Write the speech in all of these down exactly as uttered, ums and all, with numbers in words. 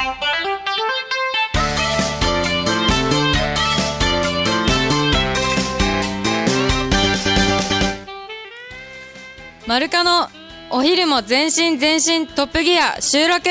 マルカのお昼も全身全身トップギア収録。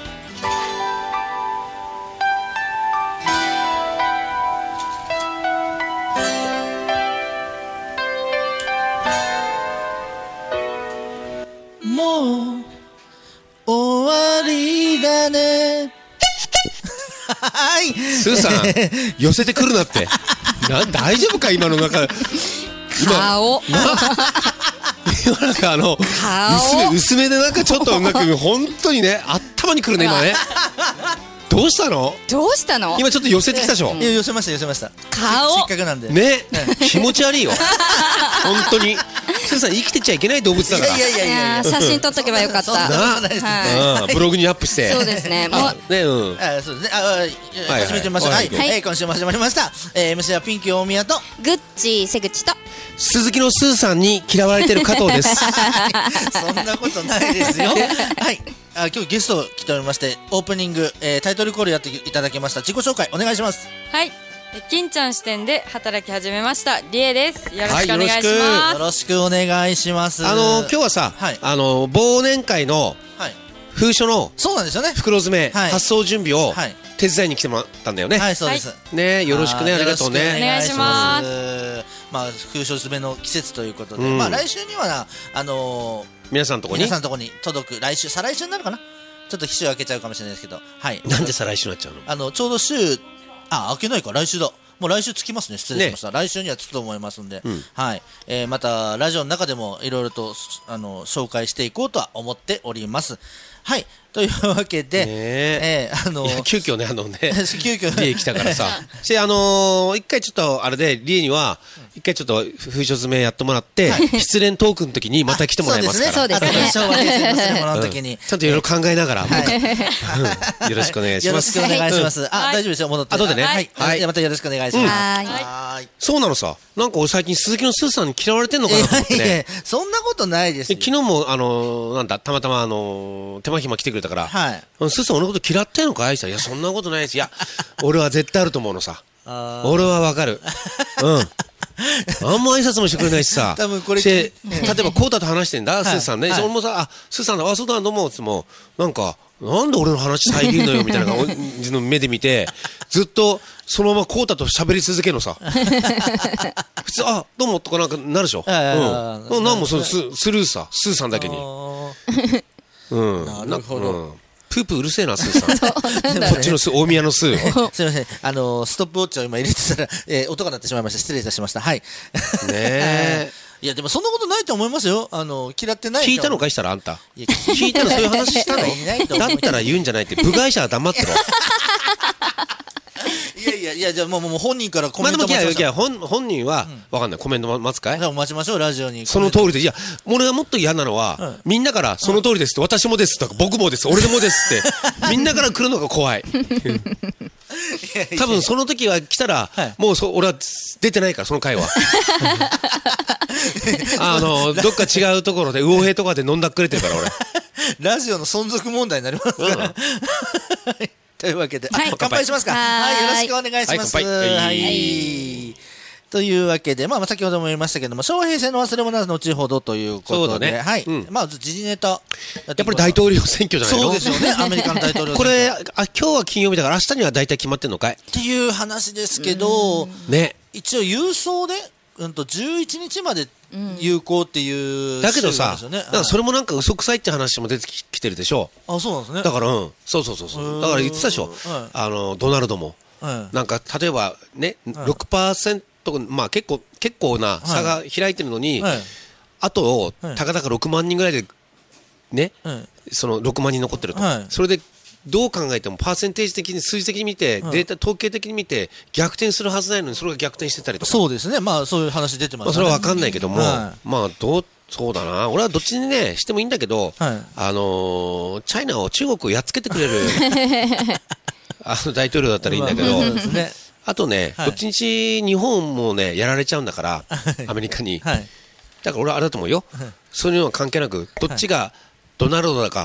もう終わりだね。はい、 スーさん寄せてくるなってな、大丈夫か今の中顔今なんかあの薄め薄めでなんかちょっとなんか本当にね頭にくるね今ね。どうしたの？ どうしたの？ 今ちょっと寄せてきたでしょ。 いや寄せました寄せました。 顔せっかくなんでね、気持ち悪いよ本当に。スーさん生きてちゃいけない動物だから。 いやいやいやいやいや、 写真撮っとけばよかった。 そんなことないですね。 はうん、ブログにアップして。 そうですね。もうね、うん。 あ、そうですね。あ、はい始めてみましょう。はい、 はいえー今週も始まりました。えー エムシー はピンキー大宮とグッチ瀬口と鈴木のスーさんに嫌われてる加藤です。 そんなことないですよ。はい。あ、今日ゲスト来ておりまして、オープニング、えータイトルコールやっていただきました。自己紹介お願いします。 はい金ちゃん支店で働き始めましたリエです。よろしくお願いしはいます。 よろしくお願いします。 あの今日はさ、 はいあの忘年会のはい。 封書のそうなんですよね。 袋詰め、 はい発送準備をはい手伝いに来てもらったんだよね。 はい、そうです。 ね、よろしくね、ありがとうね。 お願いしますす。まあ、封書詰めの季節ということで、 うんまあ、来週にはな、あのー、 皆さんのとこに。 皆さんのところに届く、来週、再来週になるかな。ちょっと期週開けちゃうかもしれないですけど、はい。 なんで再来週になっちゃうの？ あの、ちょうど週、あ、開けないか、来週だ。もう来週つきますね。失礼しました。来週にはつくと思いますんで、 うんはい。えー、また、ラジオの中でもいろいろと、あの、紹介していこうとは思っております。はい。というわけで、 ねええー、あのいや急遽ね、あのね、 急遽リエ来たからさ。し、あのー、一回ちょっと、あれで、リエには、一回ちょっと、封書詰めやってもらって、失恋トークの時にまた来てもらいますから。 そうですねあの昭和平成の忘れ物の時に。 うんちゃんといろいろ考えながら、僕うんよろしくお願いします。 よろしくお願いします。あ、 はい大丈夫ですよ、戻って。 後でねはい。 はいじゃあまたよろしくお願いします。 はいはーい。 そうなのさ。なんか俺最近鈴木のスーさんに嫌われてんのかなと思っていやいやね。 そんなことないですでよ。 昨日も、あのー、なんだ、たまたま、あのー、手間暇来てくれたから、 はい。 スーさん俺のこと嫌ってんのかい？いや、そんなことないです。いや、俺は絶対あると思うのさ。 あー俺はわかる。うん。あんま挨拶もしてくれないしさ。 多分これして例えば、コウタと話してんだ、 いスーさんね。 はい俺もさ、あ、スーさんだ、あ、そうだ、どうも、つっても、なんか、なんで俺の話遮るのよ、みたいな感じの目で見て、ずっと、そのままコウタと喋り続けるのさ。普通、あ、どうも、とかなんかなるでしょ。 はいはいはいうん。うんなんもそススルーさ、スーさんだけに。 あーうん。 なるほどうんプープーうるせえな、スーさん。こっちのスー、大宮のスー。 すみません。あのー、ストップウォッチを今入れてたら、えー音が鳴ってしまいました。失礼いたしました。はい。 ねえ。 いや、でもそんなことないと思いますよ。あのー、嫌ってないと。 聞いたのかいしたらあんた。 いや聞いたらそういう話したのいないと思うだったら言うんじゃないって。部外者は黙ってろ。 いやいやいや、じゃあもうもう本人からコまあでも、 メントいやいや、 待ちましょ本本人は、わかんない。コメント待つかいう。じゃあ待ちましょう、ラジオに。 その通りで。いや、俺がもっと嫌なのはうん、 みんなから、その通りですって、私もですとか、僕もです、俺でもですって、みんなから来るのが怖い。多分その時は来たらはい、 もうそ俺は出てないから、その回は。あの、どっか違うところで、魚平とかで飲んだっくれてるから、俺。 ラジオの存続問題になりますから。はいというわけで、あはい乾杯しますか。 ははいい、 はいよろしくお願いします。 はい乾杯はいというわけで、まあ、先ほども言いましたけども、昭和平成の忘れ物は後ほどということで、 そうだねはい。 うんまあ、時事ネタやってやっぱり大統領選挙じゃないのそうですよね、アメリカの大統領選挙これ、あ、今日は金曜日だから明日には大体決まってんのかいっていう話ですけど、 ね。 一応郵送で、うんと、じゅういちにちまで有効っていう、 だけどさ、 週なんですよねだからそれもなんか嘘くさいって話も出てきてるでしょ。 あ、そうなんですね。 だから、うん。そうそうそうそう。だから言ってたでしょはい。 あの、ドナルドも。 はいなんか、例えばね、ろくパーセント、まあ結構、結構な差が開いてるのに、 はいあとをはい、 たかだかろくまんにんぐらいで、ね、 はいそのろくまんにん残ってると。 はいそれで、どう考えてもパーセンテージ的に数字的に見て、 はいデータ統計的に見て逆転するはずないのにそれが逆転してたりとか、 そうですね。まあ、そういう話出てままあ、 すね。 それは分かんないけども、 はまあどうそうだな、俺はどっちにねしてもいいんだけど、 はいあのーチャイナを中国をやっつけてくれるあの大統領だったらいいんだけど、 まあそうですね。 あとね、 はいどっちにし日本もねやられちゃうんだから、アメリカに、 はい。 だから俺はあれだと思うよ、そういうのは関係なく、どっちがドナルドだか、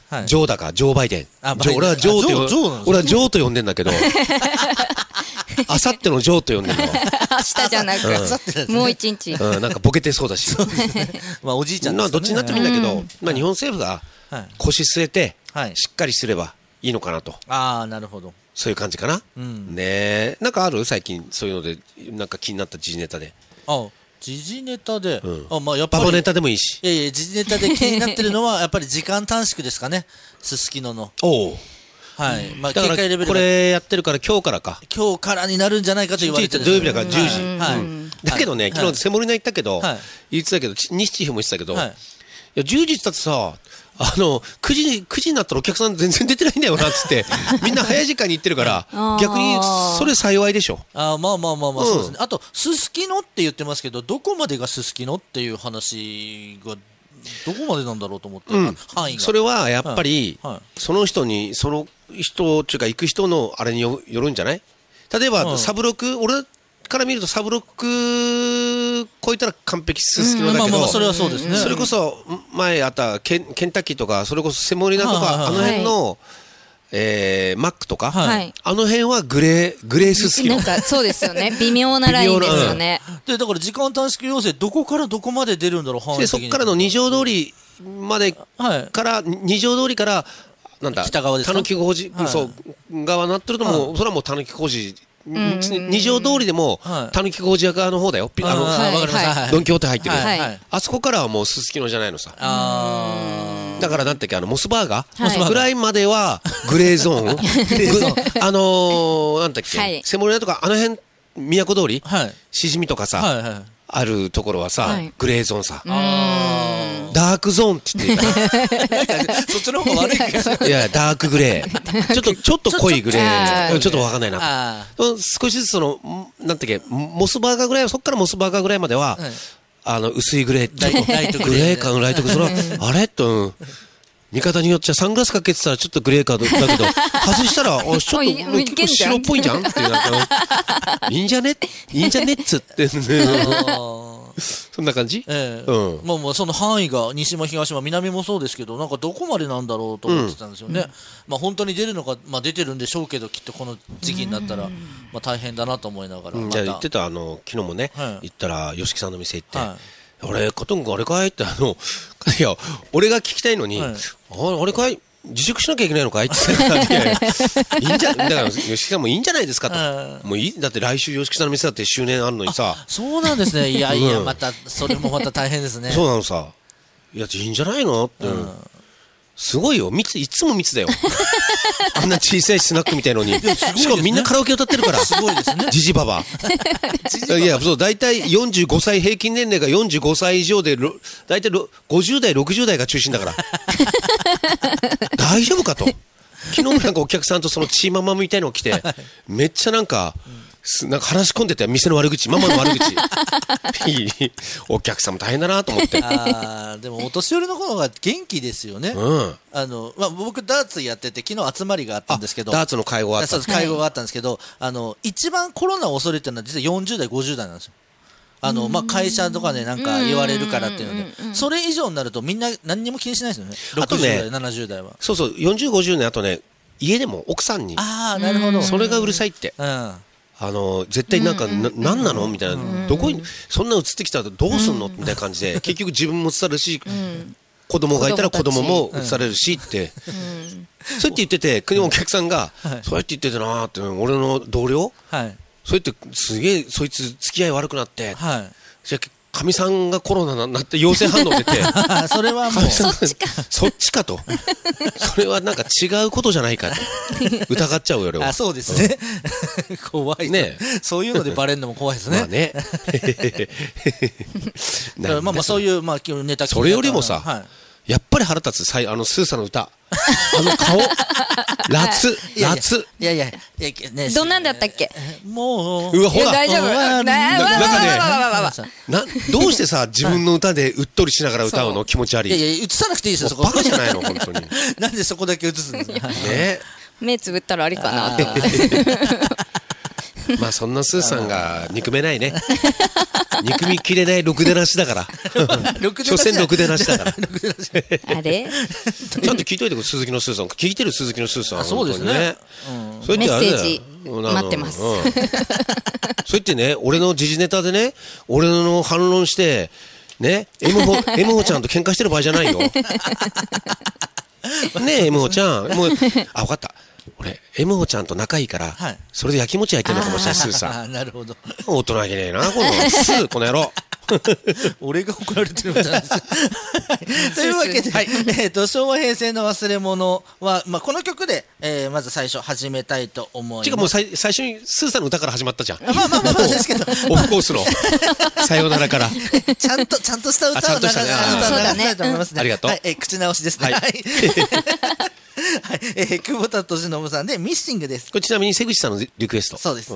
はいジョーだか、ジョーバイデン。 あジョー俺はジョーとよあジョージョーなんですね俺はジョーと呼んでんだけど、あさってのジョーと呼んでんの。 明日じゃなく、 あさってですねもう一日。 うん、なんかボケてそうだし。 まあおじいちゃんですかね。 まあどっちになってもいいんだけど、まあ日本政府がはい腰据えてはい、 しっかりすればいいのかなと。 ああ、なるほど。 そういう感じかな。 うんねえ。なんかある最近そういうので、なんか気になった時事ネタで。 あ、時事ネタで、 うんあ、まあやっぱり。 バボネタでもいいし。 いやいや、時事ネタで気になってるのは、やっぱり時間短縮ですかね。すすきのの。 おお。 はい。まあ、 だから警戒レベルがこれやってるから今日からか。 今日からになるんじゃないかと言われてるん土です曜日だからじゅうじ。 はい。 うんだけどね、 はい昨日セモリナ行ったけど、 はい言ってたけど、ち西チーフも言ってたけど、 はいいや、じゅうじって言ったってさ、あの、くじ、くじになったらお客さん全然出てないんだよなっつって、みんな早い時間に行ってるから、逆にそれ幸いでしょ。 あーまあまあまあまあ、 うんそうですね。あと、すすきのって言ってますけど、どこまでがすすきのっていう話が、どこまでなんだろうと思って、 うん範囲が。 それはやっぱり、 はいはいその人に、その人っていうか行く人のあれによよるんじゃない例えば、 うんサブロク、俺から見るとサブロク超えたら完璧すすきのだけど、 まあまあまあ、それはそうですね。 それこそ前あったケンケンタッキーとか、それこそセモリナとか、 はいはいはいあの辺の、えーマックとか、 はいはい。 あの辺はグレー、グレーススキのなん。かそうですよね。微妙なラインですよね。 で、だから時間短縮要請、どこからどこまで出るんだろう、範囲で、 的に。 そこからの二条通りまではい。 から、二条通りから、なんだ、 北側ですかたぬき工事、 はいそう、側になってるともう、それはもうたぬき工事、二条通りでもはい、 たぬき工事屋側の方だよ。ピあの、 あーはいわかります。 はいはいドンキホーテ入ってる。 はいはい。 あそこからはもうすすきのじゃないのさ。 あーだからなんていうか、あの、モスバーガはいーぐらいまでは、グレーゾーン。 レーゾーンあのー、なんだっはいけ、セモリナとか、あの辺、都通りはい。 しじみとかさ、 はいはい。 あるところはさはい、 グレーゾーンさ。 あダークゾーンって言ってーなんか、そっちの方が悪い気がする。 た。いや、ダークグレー。ちょっと、ちょっと濃いグレちょー。 ちょっとちょっとわかんないな。 あうん少しずつその、んなんていうか、モスバーガーぐらい、そっからモスバーガーぐらいまではーはい、 あの、薄いグレー、ちょっと、 ライライトググレーレー感、ライトグレー、それは、あれと、うん見方によっちゃサングラスかけてたらちょっとグレーかだけど、外したら、あ、ちょっともういもうい結けんじゃん構白っぽいじゃんっていう、なんか、いいんじゃねいいんじゃねっつって、 あーそんな感じええうんまあまあその範囲が西も東も南もそうですけど、なんかどこまでなんだろうと思ってたんですよね。まあ本当に出るのか、まあ出てるんでしょうけど、きっとこの時期になったら、まあ大変だなと思いながら。 うんまじゃあ言ってた、あの、昨日もね、 はい行ったら、吉木さんの店行って、 はあれ、加藤君あれかいって、あの、いや、俺が聞きたいのに、 はいああれかい自粛しなきゃいけないのかいって言ってたらいやいやいいんじゃ、だから、吉木さんもいいんじゃないですかと。 はもういい、だって来週吉木さんの店だって周年あるのにさ、 そうなんですね。いやいや、 うんまた、それもまた大変ですね。 そうなのさ、いや、いいんじゃないのって。 うんすごいよ。密、いつも密だよ。あんな小さいスナックみたいのに。 すごいですねしかもみんなカラオケ歌ってるから。 すごいですね。 ジジババ。いや、そう、大体よんじゅうごさい、平均年齢がよんじゅうごさい以上で、ろ大体ろごじゅう代、ろくじゅう代が中心だから。大丈夫かと。昨日もなんかお客さんとそのチーママみたいのを来て、めっちゃなんか、すなんか話し込んでて、店の悪口、ママの悪口。いいお客さんも大変だなと思って。 ああ、でもお年寄りの方が元気ですよね。 うん。 あの、まあ、僕ダーツやってて、昨日集まりがあったんですけど。 ダーツの会合あったそうです会合があったんですけど、あの、一番コロナを恐れてるのは実はよんじゅう代、ごじゅう代なんですよ。あの、まあ、会社とかでなんか言われるからっていうので、それ以上になるとみんな何にも気にしないですよね。 あとねろくじゅう代、ななじゅう代は。 そうそう、よんじゅう、ごじゅうねん、あとね、家でも奥さんに、 ああ、なるほど。 それがうるさいって。 うん。 あの、絶対なんか、な、なんなのみたいな。どこに、そんな映ってきたらどうすんのみたいな感じで、結局自分も映されるし、子供がいたら子供も映されるしって。そうやって言ってて、国のお客さんが、そうやって言ってたなーって、俺の同僚はい。 そうやってすげえ、そいつ付き合い悪くなって、 はい。 じゃあ、かみさんがコロナになって陽性反応出て、 あそれはもうかみ、さんがそっちかと。それはなんか違うことじゃないかと。疑っちゃうよ、俺はあ、。そうですね。怖いねそういうのでバレるのも怖いですね。 まあね。 だからまあまあそういう、まあ、ネタそれよりもさはい。 やっぱり腹立つ、さいあの、スーさんの歌。あの顔。ラツ、 いやいやラツ。 いやいや、いやいやね、 どんなんだったっけ？ もう、 うわ、ほら。 いや大丈夫。 うわなわわわわわわわ。 な、どうしてさ、自分の歌でうっとりしながら歌うの気持ち悪い。 いやいや、映さなくていいですよ、そこ。 バカじゃないの、本当に。ねなんでそこだけ映すんですか。 目つぶったらありかなと。 まあ、そんなスーさんが憎めないね。 憎みきれないろくでなしだから所詮ろくでなしだからあれちゃんと聞いといてくれ、鈴木のスーさん。聞いてる鈴木のスーさん。 そうですね、 うん、そう言ってあれだよ、 メッセージ待ってます、 うん、そう言ってね、俺の時事ネタでね、俺の反論してね、M ほ M ほちゃんと喧嘩してる場合じゃないよねえ M ほちゃん、もうあ、分かった、俺 M ほちゃんと仲いいから、はい、それで焼きもち焼いてるのかもしれない。スーさん、 なるほど、 大人げねえなこのスー、この野郎俺が怒られてるみたいなんですというわけで、はい、えー、と昭和平成の忘れ物は、まあ、この曲で、えー、まず最初始めたいと思います。 てかもう最最初にスーさんの歌から始まったじゃん。 まあまあまあまあですけどオフコースのさよならからちゃんとちゃんとした歌を流したいと思いますね。 ありがとう、 はい、えー、口直しですね。はい、はいえー、久保田利伸さんでミッシングです。 これちなみに瀬口さんのリクエスト。 そうです、うん、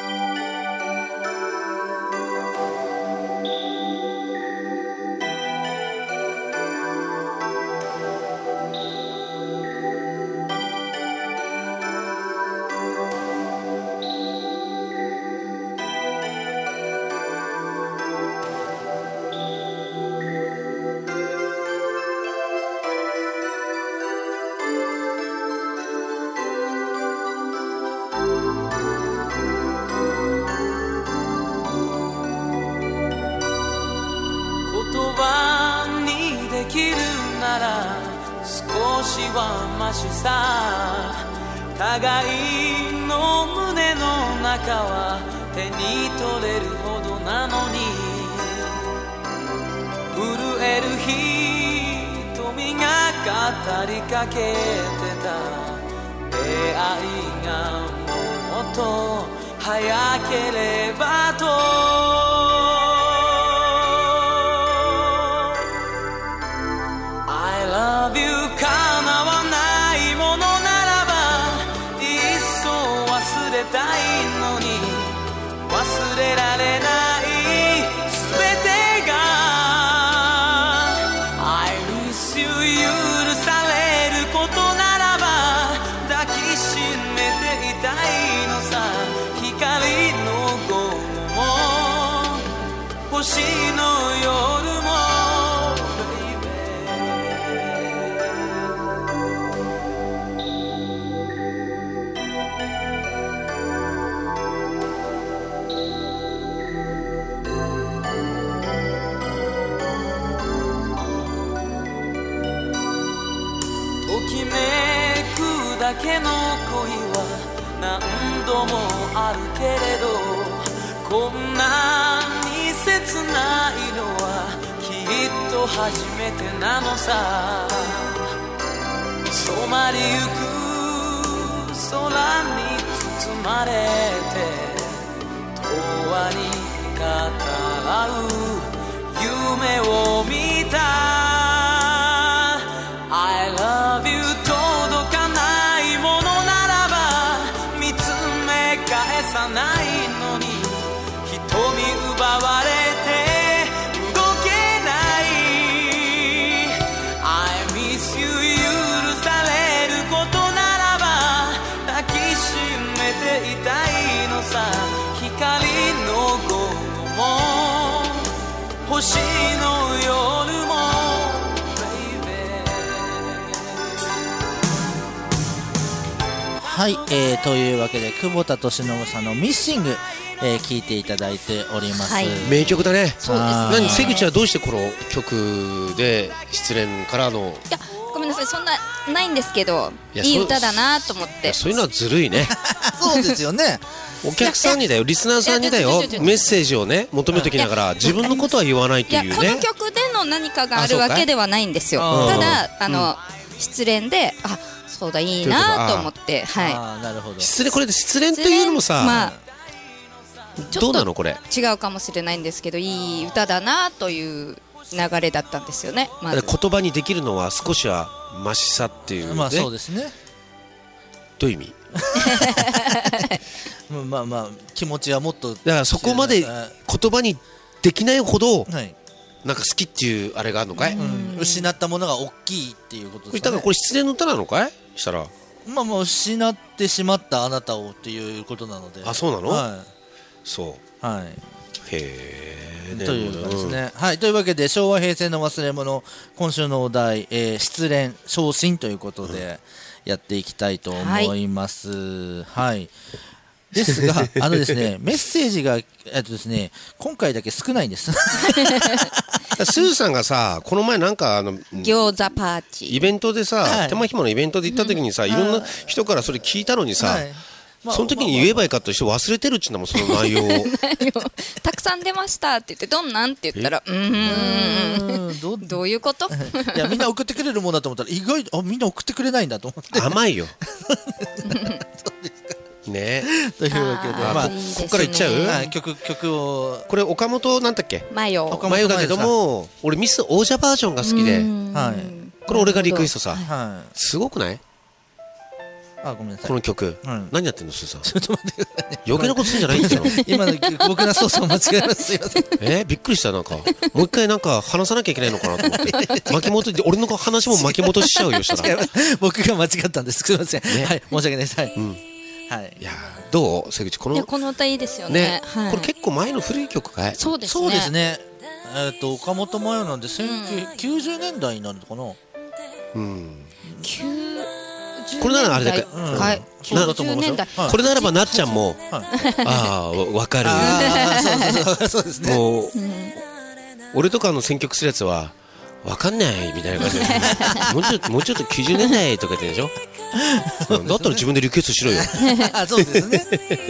互いの胸の中は手に取れるほどなのに、震える瞳が語りかけてた出会いがもっと早ければと、I love you 叶わないものならばいっそ忘れたいのに、忘れられないすべてが I miss you 許されることならば抱きしめていたいのさ、光の午後も星の夜もだけの恋は何度もあるけれど、こんなに切ないのはきっと初めてなのさ。染まりゆく空に包まれて永遠に語らう夢を見た。I love you 届かないものならば見つめ返さないのに、瞳奪われて動けない。 I miss you 許されることならば抱きしめていたいのさ、光の午後も星の夜もはい、えー、というわけで久保田利伸さんのミッシング、えー、聞いていただいております、はい、 名曲だね。 そうですね。 何瀬口はどうしてこの曲で失恋からの、 いやごめんなさい、そんなないんですけど い, いい歌だなと思って。 そういうのはずるいねそうですよねお客さんにだよ、リスナーさんにだよ、メッセージをね求めときながら自分のことは言わないというね。 いやこの曲での何かがあるわけではないんですよ。ただあの、うん、失恋であそうだいいなと思って、はい。 あなるほど。 失恋これで失恋というのもさ、まあ、どうなのこれ。 違うかもしれないんですけどいい歌だなという流れだったんですよね。まず言葉にできるのは少しはマシさっていう、ね、 まあそうですね。 どういう意味まあまあ気持ちはもっとだからそこまで言葉にできないほど、はい、なんか好きっていうあれがあるのかい、うん、 失ったものが大きいっていうことですかね。 だからこれ失恋の歌なのかいしたら、 まあまあ失ってしまったあなたをっていうことなので。 あそうなの、 はい、 そうはいへえ。 ということですね、はい、というわけで昭和平成の忘れ物、今週のお題、えー、失恋昇進ということでやっていきたいと思います、はいはい、ですがあのですねメッセージが、えっとですね、今回だけ少ないんですスーさんがさ、この前なんかあの餃子パーティーイベントでさ、 はい手間暇のイベントで行った時にさ、いろんな人からそれ聞いたのにさ、 はい、まあその時に言えばいいかとして忘れてるっちゅうんだもん、その内容をたくさん出ましたって言ってどんなんって言ったらうーんどどういうこといやみんな送ってくれるもんだと思ったら意外とあみんな送ってくれないんだと思って甘いよね。 というわけであまあここっからいっちゃう、 はい曲曲をこれ岡本なんだっけ、 マヨ岡マヨだけども俺ミス王者バージョンが好きで、 はいこれ俺がリクエストさ、 はいすごくないあごめんなさいこの曲、 はい何やってんのスーさん、 ちょっと待ってくださいね余計なことするんじゃないんだよ今の僕の操作を間違えますすいませんえー、びっくりした。なんかもう一回なんか話さなきゃいけないのかなと思って巻き戻って俺の話も巻き戻しちゃうよしたら。い僕が間違ったんですすいません、 ねはい申し訳ないですはい、 んはいやーどう瀬口このいやこの歌いいですよねね、はい、 これ結構前の古い曲かい。 そうですねそうですねえっと岡本真代なんでせんきゅうひゃくきゅうじゅうねんだいになるのかな、 うんきゅうじゅうこれならあれだけねんだいはいそうだと思いますよきゅうじゅうねんだいはいこれならばなっちゃんもはいああわかるああそうそうそうそうですねもう俺とかの選曲するやつはわかんないみたいな感じでもうちょっともうちょっときゅうじゅうねんだいとか言ってんでしょうんだったら自分でリクエストしろよ。いやあそうですね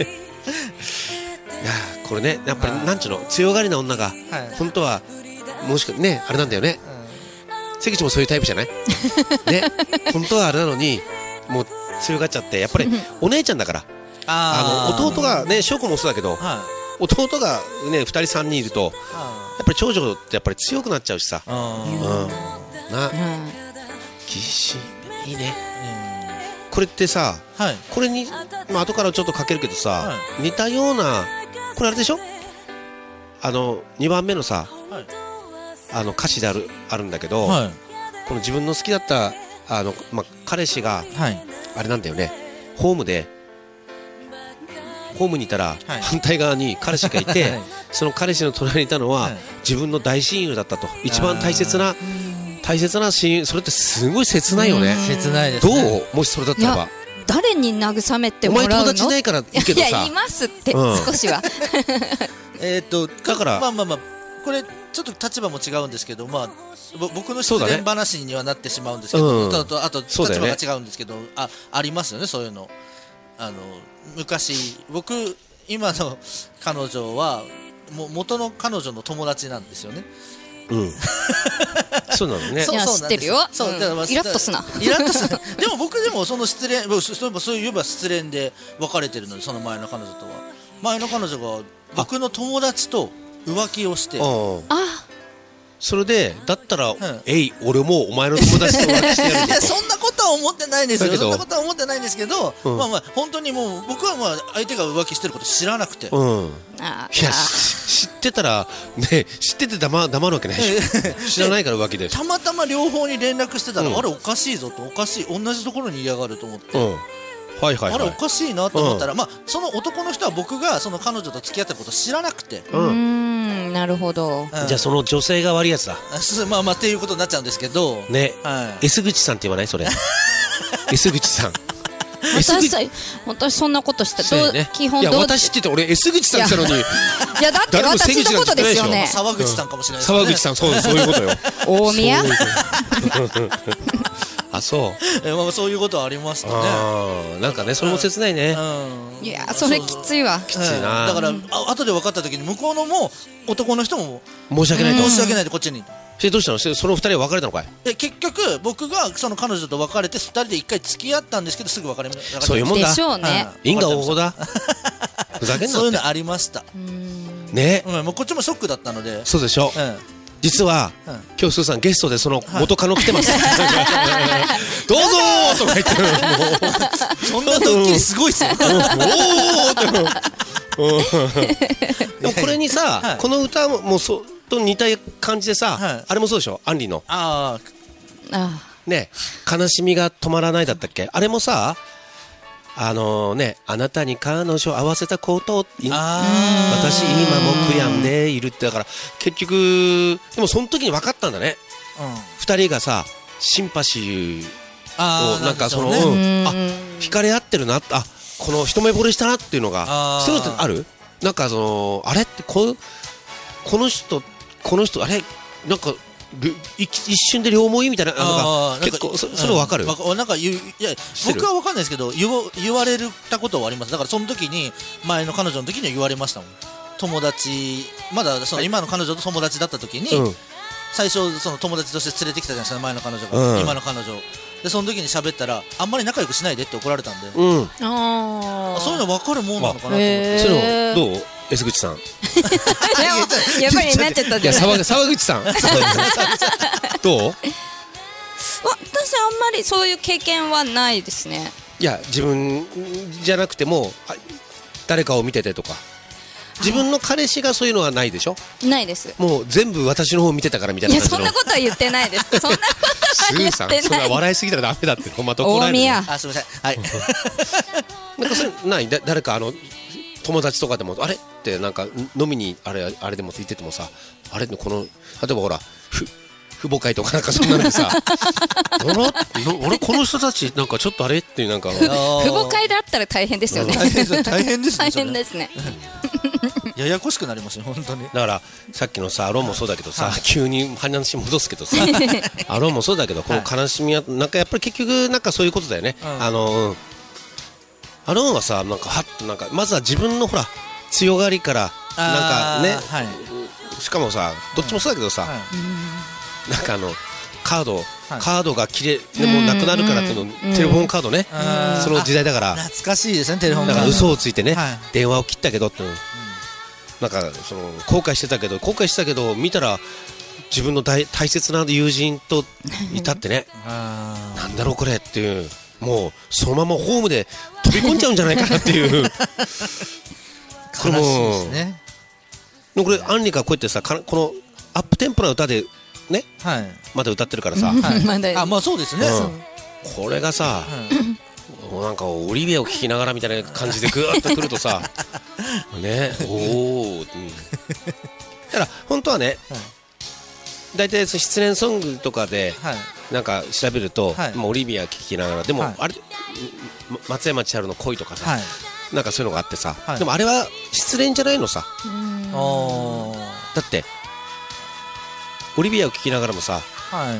ーこれねやっぱりなんちゅうの強がりな女がはい本当はもしかねあれなんだよね。関口もそういうタイプじゃないね、本当はあれなのにもう強がっちゃってやっぱりお姉ちゃんだからああの弟がね翔子もそうだけどは弟がねふたりさんにんいるといやっぱり長女ってやっぱり強くなっちゃうしさ、 あうん、なうんぎっしいいねーこれってさはいこれに、まあ後からちょっとかけるけどさ、 は似たようなこれあれでしょあのにばんめのさはいあの歌詞であるあるんだけど、 はいこの自分の好きだったあの、まあ、彼氏がはいあれなんだよねホームでホームにいたらはい反対側に彼氏がいて、 はいその彼氏の隣にいたのは、 はい自分の大親友だったと一番大切な大切な親友それってすごい切ないよね。 切ないですどねうもしそれだったらば誰に慰めてお前もらうの友達いないからいいけどさいやいますって、 うん少しはえっとだからまあまあまあこれちょっと立場も違うんですけどまあぼ僕の失そうだね恋話にはなってしまうんですけど、 うんあとあとそうだよね立場が違うんですけど、あありますよねそういうの。あの昔僕今の彼女はも元の彼女の友達なんですよね。 うんそうなのねいやそうなんです知ってるよそううんだからまあイラッとすなイラッとすなでも僕でもその失恋僕そういえばそういえば失恋で別れてるのでその前の彼女とは前の彼女が僕の友達と浮気をしてうんあそれでだったら、 んえい俺もお前の友達と浮気してやるぞとそんなことは思ってないんですよだけどそんなことは思ってないんですけど、 うんまあまあ本当にもう僕はまあ相手が浮気してること知らなくて、 うんあいやし知ってたらね知ってて黙黙るわけないでしょ知らないから浮気でたまたま両方に連絡してたら、 うんあれおかしいぞとおかしい同じところに嫌がると思って、 うんはいはいあれおはいかしいなと思ったら、まあその男の人は僕がその彼女と付き合ったこと知らなくて、 うーんなるほどうんじゃあその女性が悪いやつだあすまあまあっていうことになっちゃうんですけど、 ねはい S 口さんって言わないそれ S 口さん S 口私さ私そんなことしたどう、 そうやねいや基本どう私って言って俺 S 口さんって言ったのにいやだって誰も瀬私口のことですよなんて言ね沢口さんかもしれないですね、 沢口さんそうそういうことよ大宮そういうことあそうえまあそういうことはありましたね。 あーなんかねそれも切ないねうんいやそれきついわきついなだからあ後で分かった時に向こうのも男の人も申し訳ないと申し訳ないでこっちにそれどうしたのそれその二人は別れたのかいで結局僕がその彼女と別れてふたりで一回付き合ったんですけどすぐ別れましたそういうもんだでしょうね因果応報だふざけんなってそういうのありました、 ねうん、もうこっちもショックだったので、 そうでしょうん、 実はうん今日スーさんゲストでその元カノ来てますどうぞーとか言ってるもうそんなドッキリすごいっすよおーってでもこれにさ、 はいこの歌ももうそうと似た感じでさ、 はいあれもそうでしょアンリのああね悲しみが止まらないだったっけあれもさあのね、あなたに彼女を合わせたことをあ私今も悔やんでいるって。だから結局でもその時に分かったんだね、 うん、 二人がさシンパシーあをなんかその、 なんでしょうね、 うん、あ惹かれ合ってるな、あこの一目惚れしたなっていうのが、 あそういうのってある？なんかそのあれってここの人この人あれなんか一瞬で両思いみたいな、なんか結構それ分かる？ うん、なんか言ういや僕は分かんないですけど言わ言われたことはあります。だからその時に前の彼女の時には言われましたもん。友達まだその今の彼女と友達だった時に、うん、最初その友達として連れてきたじゃないですか、前の彼女が、うん、今の彼女でその時に喋ったらあんまり仲良くしないでって怒られたんで、うん、あそういうの分かるもんなのかなと思って。 それどうS口さんやっぱりなっちゃったんで。 いや沢沢口さんどう？私あんまりそういう経験はないですね。 いや自分じゃなくても誰かを見ててとか自分の彼氏がそういうのはないでしょ？ ないです。 もう全部私の方見てたからみたいな感じの。 いやそんなことは言ってないです。そんなことは言ってない。 スーさんそんな笑いすぎたらダメだってほんまと怒られる。 大宮。 あすみませんはい。 なんかそれないだ誰かあの友達とかでもあれってなんか飲みにあれあれでもついててもさあれこの例えばほらふ父母会とかなんかそんなんでさ俺この人たちなんかちょっとあれっていうなんか父母会だったら大変ですよね。 大変です大変ですね。 大変ですね。 ややこしくなりますよ本当に。 だからさっきのさアロンもそうだけどさ、はい、急に話戻すけどさアロンもそうだけどこの悲しみはなんかやっぱり結局なんかそういうことだよね、うん、あの、うん、アロンはさなんかはっとなんかまずは自分のほら強がりからなんかね、はい、しかもさどっちもそうだけどさ、はい、なんかあのカード、はい、カードが切れでもなくなるからっていうのテレフォンカードね、その時代だから懐かしいですねテレフォンカード。 だから嘘をついてね、はい、電話を切ったけどって、うん、なんかその後悔してたけど後悔したけど見たら自分の大, 大切な友人といたってねなんだろうこれっていうもうそのままホームで飛び込んじゃうんじゃないかなっていう悲しいですね。 これアンリカこうやってさこのアップテンポな歌でね、はい、まだ歌ってるからさ、 はい、あまあそうですね、 うん、これがさ、はい、もうなんかオリビアを聴きながらみたいな感じでグーッとくるとさねおお、うん、だから本当はね、はい、だいたい失恋ソングとかで、はい、なんか調べると、はい、まあ、オリビア聴きながらでも、はい、あれ松山千春の恋とかさ、はい、なんかそういうのがあってさ、はい、でもあれは失恋じゃないのさ。だってオリビアを聴きながらもさ、はい、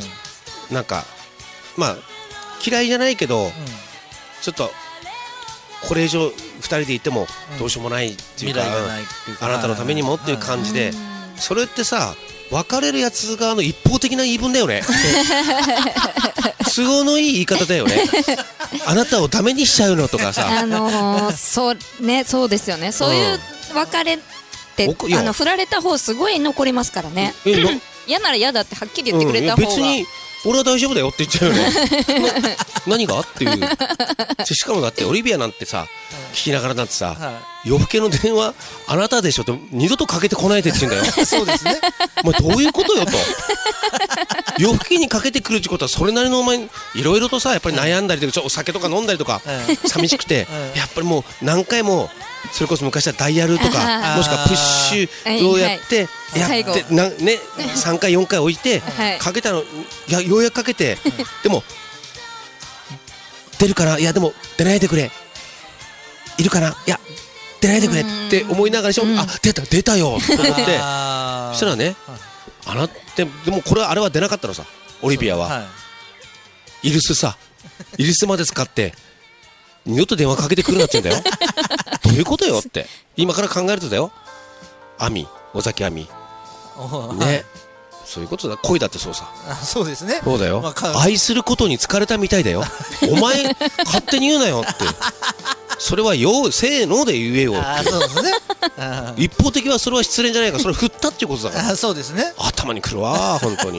なんかまあ嫌いじゃないけど、うん、ちょっとこれ以上ふたりでいてもどうしようもないっていうか、うん、あなたのためにもっていう感じで、はいはい、それってさ別れるやつ側の一方的な言い分だよね都合のいい言い方だよねあなたをダメにしちゃうのとかさあのー、そうねそうですよねそういう別れってあの振られた方すごい残りますからね。嫌なら嫌だってはっきり言ってくれた方が、うん、別に俺は大丈夫だよって言っちゃうよね何がっていうしかもだってオリビアなんてさ聞きながらなんてさ、はい、夜更けの電話あなたでしょと二度とかけてこないでって言うんだよそうですねお前どういうことよと夜更けにかけてくるってことはそれなりのお前いろいろとさやっぱり悩んだりとか、うん、お酒とか飲んだりとか、うん、寂しくて、うん、やっぱりもう何回もそれこそ昔はダイヤルとかもしくはプッシュをやってやってなねさんかいよんかい置いてかけたのやようやくかけてでも出るかないやでも出ないでくれいるかないや出ないでくれって思いながらしょあ出た出たよと思ってそしたらねあなってでもこれはあれは出なかったのさオリビアはイルスさイルスまで使って二度と電話かけてくるなって言うんだよどういうことよって今から考えるとだよアミ尾崎亜美ねそういうことだ恋だってそうさあそうですねそうだよ、まあ、愛することに疲れたみたいだよお前勝手に言うなよってそれはよせーので言えよってあそうですね一方的はそれは失恋じゃないかそれ振ったっていうことだからあそうですね頭にくるわ本当にな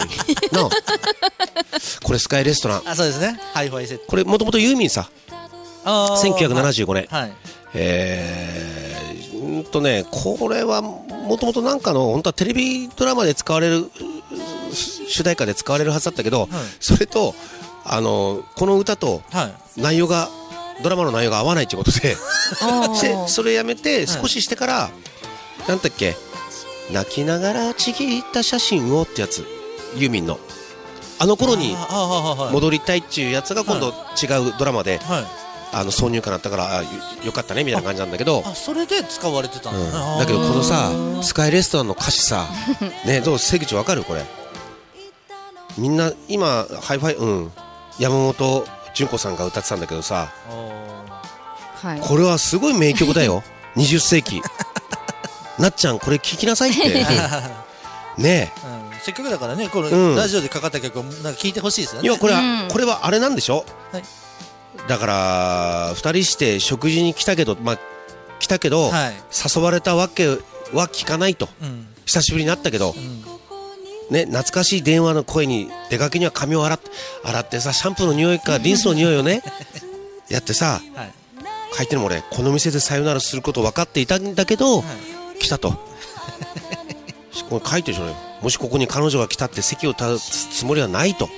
これスカイレストランあそうですねハイファイセットこれもともとユーミンさせんきゅうひゃくななじゅうごねん、はい、えーんとねこれはもともとなんかの本当はテレビドラマで使われる主題歌で使われるはずだったけど、はい、それとあのこの歌と内容がドラマの内容が合わないっていうことででそれやめて少ししてから、はい、なんだっけ泣きながらちぎった写真をってやつユーミンのあの頃に戻りたいっていうやつが今度違うドラマで、はいはい、あの挿入歌になったからあ よ, よかったねみたいな感じなんだけどあそれで使われてたんだ、 うん、だけどこのさスカイレストランの歌詞さねどう瀬口わかるこれみんな今ハイファイうん山本純子さんが歌ってたんだけどさ、はい、これはすごい名曲だよにじゅっ世紀なっちゃんこれ聴きなさいってねえ、 うん、せっかくだからねこの、うん、ラジオでかかった曲をなんか聴いてほしいですよね。 いやこれは、うん、これはあれなんでしょ、はい、だからふたりして食事に来たけどまあ来たけど、はい、誘われたわけは聞かないと、うん、久しぶりになったけど、うんね、懐かしい電話の声に出かけには髪を洗って、洗ってさシャンプーの匂いかリンスの匂いをねやってさ、はい、書いてるも俺この店でさよならすること分かっていたんだけど、はい、来たとこれ書いてるじゃないもしここに彼女が来たって席を立つつもりはないと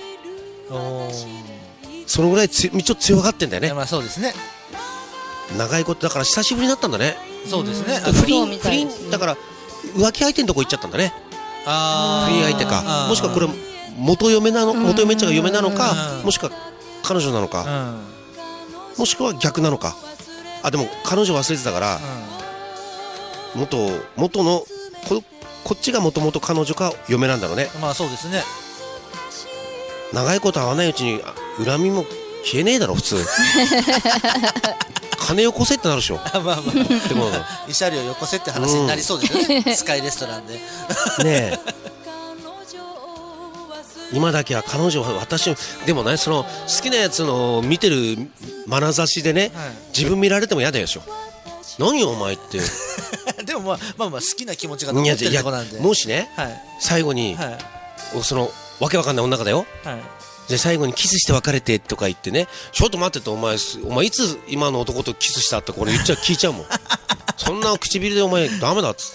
そのぐらいつちょっと強がってんだよね。 まあそうですね長いことだから久しぶりになったんだね。 そうですね不倫不倫だから浮気相手のとこ行っちゃったんだね。 あ不倫相手かもしくはこれ元嫁なの元嫁っちゃが嫁なのかもしくは彼女なのかもしくは逆なのかあでも彼女忘れてたから元元の こ, こっちがもともと彼女か嫁なんだろうね。 まあそうですね長いこと会わないうちに恨みも消えねえだろ普通金よこせってなるでしょまあまあでも慰謝料よこせって話になりそうですよね、うん、スカイレストランでねえ今だけは彼女は私でもねその好きなやつの見てる眼差しでね、はい、自分見られても嫌だよでしょ何よお前ってでもまあまあまあ好きな気持ちが残ってるとこなんでもしね、はい、最後に、はい、そのわけわかんない女がだよ、はいで最後にキスして別れてとか言ってねちょっと待っててお前お前いつ今の男とキスしたってこれ言っちゃ聞いちゃうもんそんな唇でお前ダメだっつ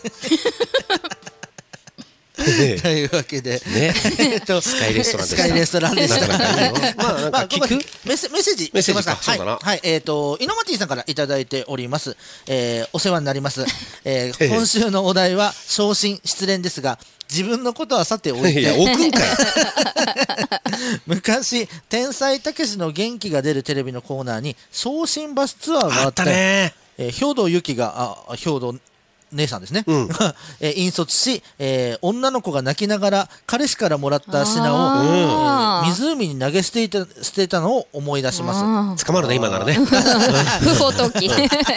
ってというわけでねスカイレストランでしたスカイレストランでしたなかなかいいよまあなんか聞くメッセージメッセージかそうだなはい、はい、えっ、ー、とイノマティさんからいただいております、えー、お世話になります、えー、今週のお題は昇進失恋ですが自分のことはさておいていや置くんかい昔天才たけしの元気が出るテレビのコーナーに昇進バスツアーがあってあったね、 えー、兵藤由紀があ兵藤姉さんですね、うんえー、引率し、えー、女の子が泣きながら彼氏からもらった品を、えー、湖に投げ捨ていた捨てたのを思い出します。 捕まるね今ならね不法投棄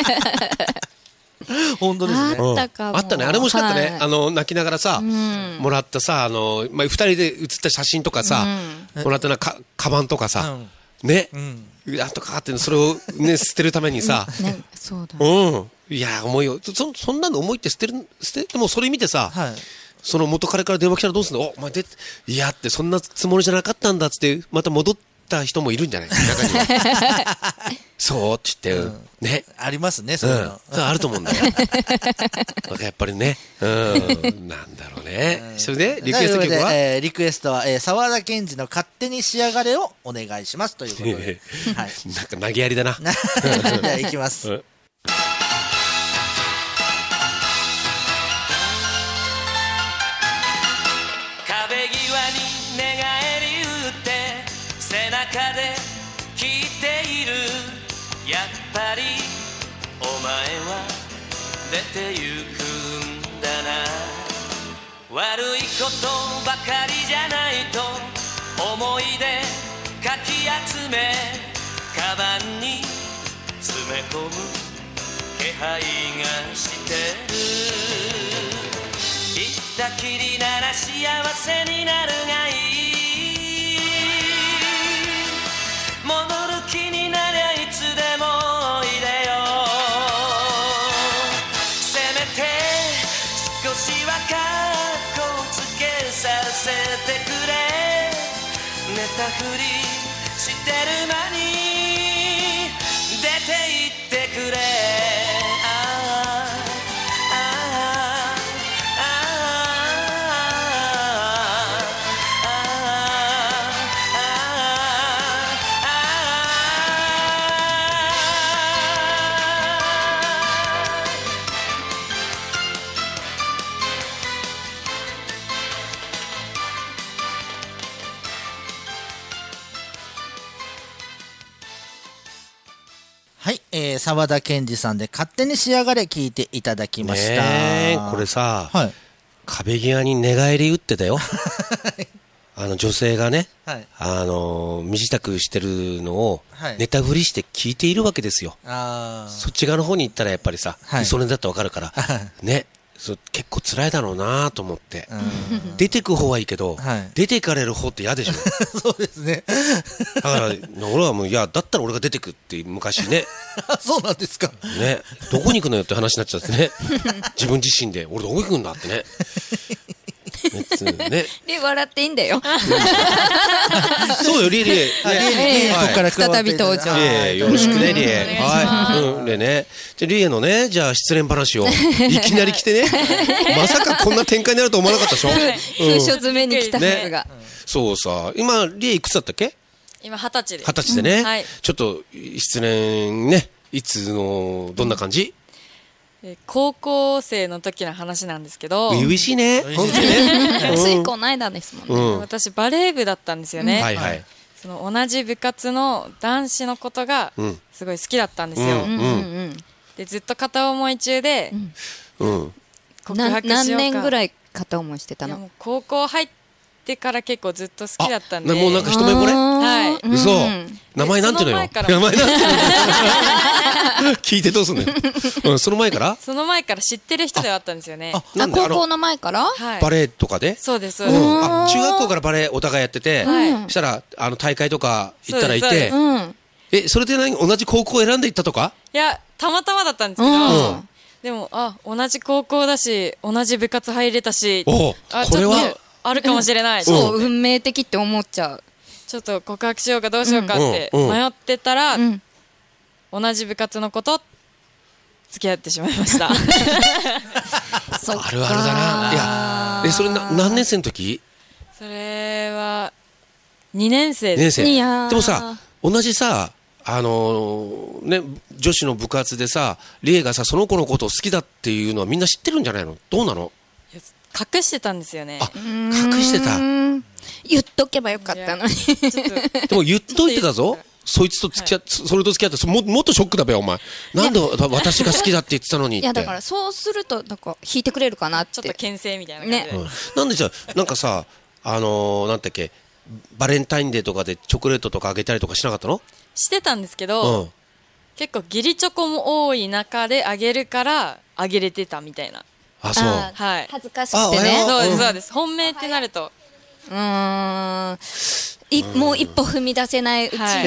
本当ですね。 あったかも、 あったねあれもしかったね、はい、あの泣きながらさ、うん、もらったさあの、まあ、ふたりで写った写真とかさ、うん、もらったなかカバンとかさ、うん、ね、うん、やっとかってそれをね捨てるためにさ、 ね、そうだ、 うんいや重いよ そ, そんなの重いって捨てる捨ててもそれ見てさ、はい、その元彼から電話来たらどうすんのお前でいやってそんなつもりじゃなかったんだっつってまた戻った人もいるんじゃない中にはそうって言って、うん、ねありますねそういうの、 うん、あると思うんだよやっぱりねうんなんだろうね、うん、それでリクエスト曲は、 えー、リクエストは、えー、沢田研二の勝手に仕上がれをお願いしますということで、 はい、なんか投げやりだなじゃあいきます、うんやっぱりお前は出てゆくんだな悪いことばかりじゃないと思い出かき集めカバンに詰め込む気配がしてる行ったきりなら幸せになるがいい戻る気になりゃいつでもおいでよせめて少しはカッコつけさせてくれ寝たふりしてる間に出て行ってくれえー、沢田研二さんで勝手に仕上がれ聞いていただきました。 ねこれさ、はい、壁際に寝返り打ってたよ。あの女性がね、はい、あの身支度してるのを寝たふりして聞いているわけですよ。あそっち側の方に行ったらやっぱりさ、はい、それだってわかるからね。そ結構辛いだろうなと思って、出てく方はいいけど、はい、出ていかれる方って嫌でしょ。 そうですね。 だから俺はもういやだったら俺が出てくって昔ね。 そうなんですか。 ねどこに行くのよって話になっちゃってね。自分自身で俺どこ行くんだってね。 ね、で笑っていいんだよ。 そうよリエリエ。 ここから再び登場。 リエよろしくねリエ。はい。うんでねじゃリエのねじゃあ失恋話をいきなり来てね。まさかこんな展開になると思わなかったでしょ。 封書詰めに来たはずが。 そうさ今リエいくつだったっけ？ 今二十歳です。 二十歳でね。ちょっと失恋ねいつのどんな感じ？ 高校生の時の話なんですけど、 初々しいね。 本当にね。ついこの間ですもんね。 うん、私バレー部だったんですよね。はいはい。その同じ部活の男子のことがすごい好きだったんですよ。うんうんうん、でずっと片思い中で、 うん、告白しようか。何年ぐらい片思いしてたの？もう高校入ってから結構ずっと好きだったんで。 もうなんか一目惚れ？ はい。 嘘。名前なんていうのよ。名前なんていうの？聞いてどうすんのよ。うん、その前から？ その前から知ってる人ではあったんですよね。 あ、なんで高校の前から？ バレエとかで？ そうですそうです。 あ、中学校からバレエお互いやってて、したらあの大会とか行ったらいて、え、それで何同じ高校を選んでいったとか？ いや、たまたまだったんですけど、でもあ同じ高校だし同じ部活入れたし、 あこれはあるかもしれない。 そう運命的って思っちゃう。 ちょっと告白しようかどうしようかって迷ってたら、うん、同じ部活の子と付き合ってしまいました。あるあるだな。いや、えそれな何年生の時？ それはにねん生です。 にねん生。でもさ同じさあのー、ね女子の部活でさリエがさその子のことを好きだっていうのはみんな知ってるんじゃないの？どうなの？ 隠してたんですよね。 あ隠してた。 言っとけばよかったのに。 でも言っといてたぞ。そいつと付き合って、それと付き合っても、もっとショックだべお前。なんで私が好きだって言ってたのにって。 いやだからそうするとなんか引いてくれるかなって。 ちょっと牽制みたいな感じで。 ねうん、なんでじゃあなんかさあのー、なんだっけバレンタインデーとかでチョコレートとかあげたりとかしなかったの？ してたんですけど、うん、結構義理チョコも多い中であげるからあげれてたみたいな。 あそう。 はい。 恥ずかしくてね。 そうですそうです。本命ってなると。 うーんいもう一歩踏み出せないうちに、はい、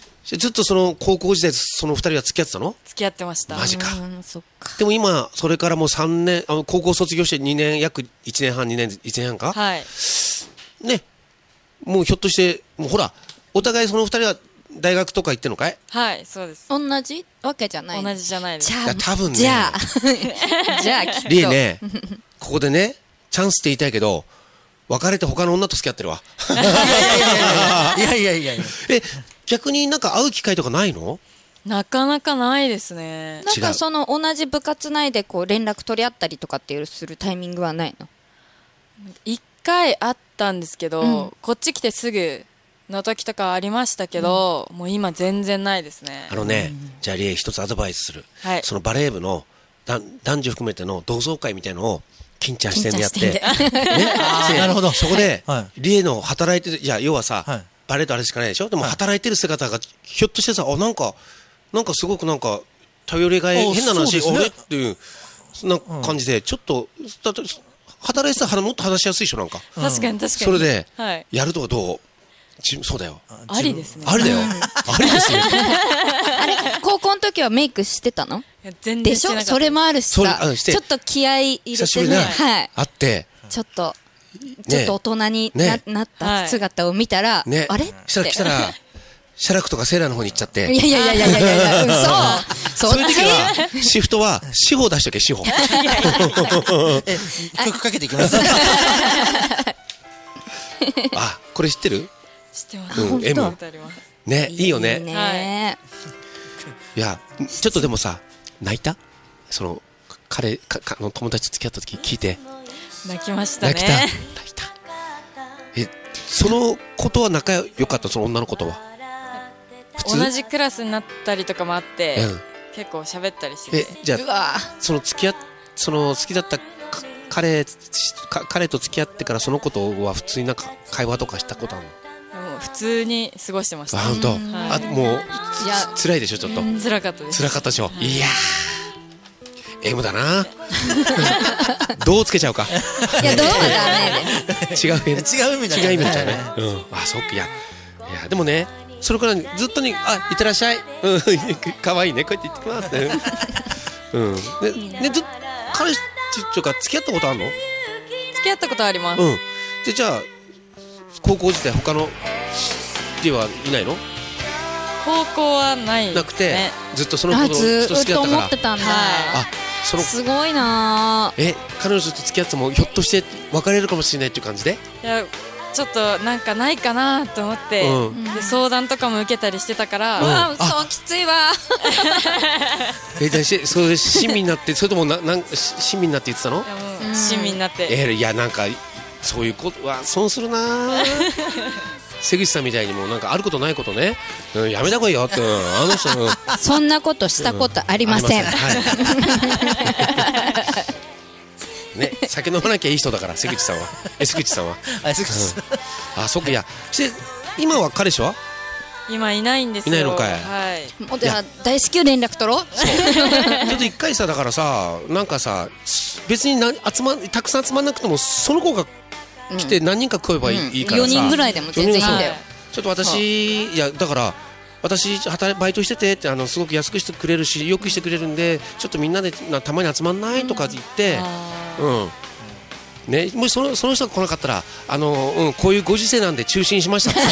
ずっとその高校時代その二人は付き合ってたの？ 付き合ってました。 マジか。 そっか。 でも今それからもうさんねんあの高校卒業してにねん約いちねんはんにねんいちねんはんかはいねもうひょっとしてもうほらお互いその二人は大学とか行ってんのかい？ はいそうです。 同じわけじゃない。 同じじゃないです。 じゃあ多分ねじゃあじゃあきっとリエねここでねチャンスって言いたいけど別れて他の女と付き合ってるわ。 いやいやいやいや。 え、逆になんか会う機会とかないの？ なかなかないですね。 なんかその同じ部活内でこう連絡取り合ったりとかっていうするタイミングはないの？ 一回あったんですけど、うん、こっち来てすぐの時とかありましたけど、うん、もう今全然ないですね。 あのね、うん、じゃあリエ一つアドバイスする。 はい、 そのバレー部の男女含めての同窓会みたいのを金ちゃん視点でやって、ね、 なるほど。 そこで、はい、リエの働いてる、いや、要はさ、はい、バレーとあれしかないでしょ。でも働いてる姿が、ひょっとしてさ、あ、なんか、なんかすごくなんか、頼りがい、変な話、あれっていう、そんな感じで、ちょっと、働いてたらもっと話しやすいでしょ、なんか。 確かに確かに。 それで、やるとかどう？そうだよ。 ありですね。 ありだよ。ありですよ。 あれ、高校の時はメイクしてたの？ 全然してなかった。 でしょ？それもあるしさ、ちょっと気合い入れてね。 久しぶりに会って、 ちょっと、ちょっと大人になった姿を見たら、あれ？ したら来たら、シャラクとかセーラーの方に行っちゃって。 いやいやいやいやいやいや、嘘。 そういう時は、シフトは、司法出しとけ、司法。 曲かけていきます。 あ、これ知ってる？ 知ってます。 うん、M。ね、いいよね。 ね。 いや、ちょっとでもさ、泣いた？その、彼、か、かの友達と付き合った時聞いて。 泣きましたね。 泣きた。泣いた。え、そのことは仲良かった、その女の子とは。 普通？同じクラスになったりとかもあって、 結構喋ったりしてて。 え、じゃあ、その付き合っ、その好きだった彼、彼と付き合ってからその子とは普通になんか会話とかしたことあるの？ もう普通に過ごしてました。 あ、本当。あ、もう辛いでしょちょっと。 辛かったです。 辛かったでしょ。いやー、M だな。どうつけちゃうか。 いや、どうだね。 違う意味。 違う意味だね。 違う意味だね。うん。あ、そっか。いや、いやでもね、それからずっとに、あ、いってらっしゃい。うん、可愛いね。こうやって言ってきますね。うん。で、ね、ずっと彼氏とか付き合ったことあるの？ 付き合ったことあります。 うん。で、じゃあ高校時代他のではいないの？ 高校はないですね。 なくて、ずっとその子とず好きだったから。 っと思ってたんだ。 あ、そのすごいな。 え、彼女と付き合ってもひょっとして別れるかもしれないっていう感じで？ いや、ちょっとなんかないかなと思って、うん、で相談とかも受けたりしてたから、 うん、わあ、そうきついわ。 え、だし、それで親身になって、それともな、なん親身になって言ってたの？ いや、もう親身になって。 えー、いや、なんかそういうことは損するな。瀬口さんみたいにもなんかあることないことね、うん、やめた方がいいよって、うん、あの人、うん、 そんなことしたことありません。うん、はい。 ね、酒飲まなきゃいい人だから瀬口さんは。え、瀬口さんは。 あ、瀬口さん。 うん、あ、そっか。いや、して今は彼氏は？ 今いないんですよ。 いないのかい。 はい。 もうじゃあ大至急連絡取ろう。 ちょっと一回さ、だからさ、なんかさ、別にな集またくさん集まんなくてもその子が来て何人か来ればいい、うん、いいからさ。 よにんぐらいでも全然いいんだよ。 ちょっと私、いやだから私働バイトしててってあのすごく安くしてくれるしよくしてくれるんでちょっとみんなでなたまに集まんないとか言って、うん。うんね、もしそのその人が来なかったらあの、うん、こういうご時世なんで中止にしましたって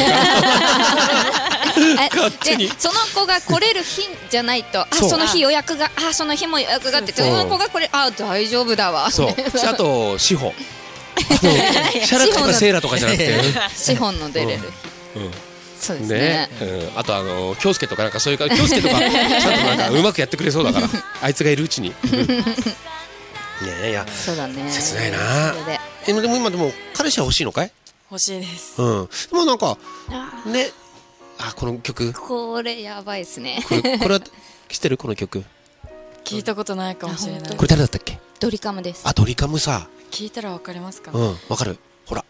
勝手に。 その子が来れる日じゃないと、あ、その日予約が、あ、その日も予約があって、その子がこれ、あ、大丈夫だわ。 そう。あと志保。シャラクとかセーラとかじゃなくて、 志保の出れる日。うん。そうですね。 あとあの京介とかなんかそういうか京介とかちゃんとなんかうまくやってくれそうだからあいつがいるうちに。ねえ、いや、 そうだね。 切ないな。え、でも今でも彼氏は欲しいのかい？ 欲しいです。 うん。でもなんかね、あ、この曲。 これやばいですね。 これこれは知ってるこの曲？ 聞いたことないかもしれない。 これ誰だったっけ？ ドリカムです。 あ、ドリカムさ。 聞いたらわかりますか？ うん、わかる。ほら。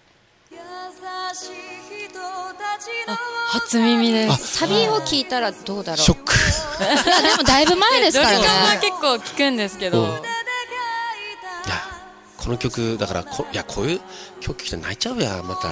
あ、初耳です。 サビを聞いたらどうだろう。 ショック。 いやでもだいぶ前ですからね。 ドリカムは結構聞くんですけど。 いや、この曲だからこいやこういう曲聴いて泣いちゃうやまた。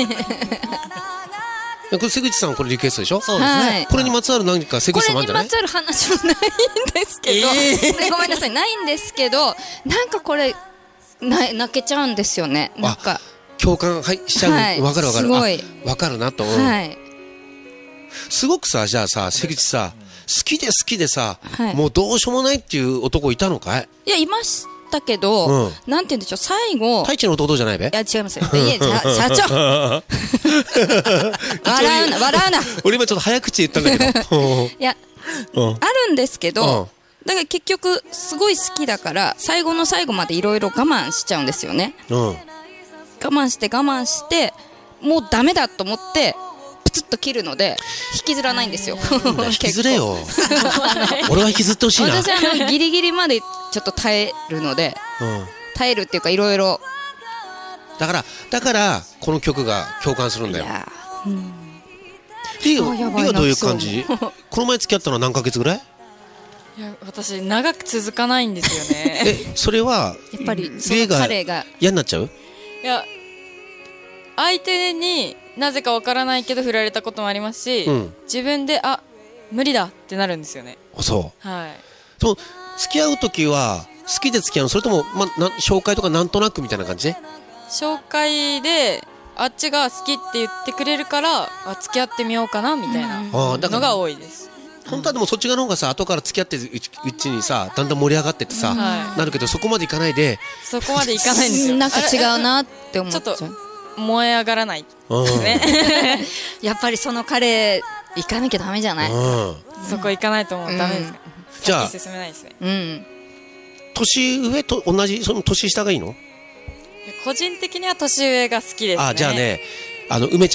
これ瀬口さんこれリクエストでしょ？ そうですね。 これにまつわる何か瀬口さんあるんじゃない？ これにまつわる話もないんですけど、えー、ごめんなさいないんですけど、なんかこれな泣けちゃうんですよね。なんか共感はいしちゃう。わ、はい、かるわかる。すごいわかるなと思う。はい。すごくさ、じゃあさ瀬口さ、好きで好きでさ、はい、もうどうしようもないっていう男いたのかい？いやいました。だけど、うん、なんて言うんでしょう、最後太一の弟じゃないべ？ いや違いますよ。いや社長笑うな笑うな。 俺今ちょっと早口言ったんだけどいや、うん、あるんですけど、うん、だから結局すごい好きだから最後の最後までいろいろ我慢しちゃうんですよね、うん、我慢して我慢してもうダメだと思ってプツッと切るので引きずらないんですよ。 引きずれよ。俺は引きずってほしいな。 私はあのギリギリまでちょっと耐えるので、うん、耐えるっていうかいろいろだからだからこの曲が共感するんだよ。うん、リーはどういう感じ？この前付き合ったのは何ヶ月ぐらい？ いや私長く続かないんですよね。 え、それはやっぱりその彼が嫌になっちゃう？ いや相手になぜかわからないけど振られたこともありますし、うん、自分であ無理だってなるんですよね。 そう。 はい。 でも付き合うときは好きで付き合うの？それとも、ま、な紹介とかなんとなくみたいな感じで？ 紹介であっちが好きって言ってくれるからあ付き合ってみようかなみたいなのが多いです。 本当はでもそっち側の方がさ後から付き合ってるうちにさだんだん盛り上がってってさ、はい、なるけどそこまでいかないでそこまでいかないんですよ。 なんか違うなって思っちゃう。 ちょっと燃え上がらないですね。 やっぱりその彼行かなきゃダメじゃない？ そこ行かないともうダメですか、うん、じゃあ先進めないですね。うん、 年上と同じその年下がいいの？ 個人的には年上が好きですね。 あ、じゃあねあの梅ちゃん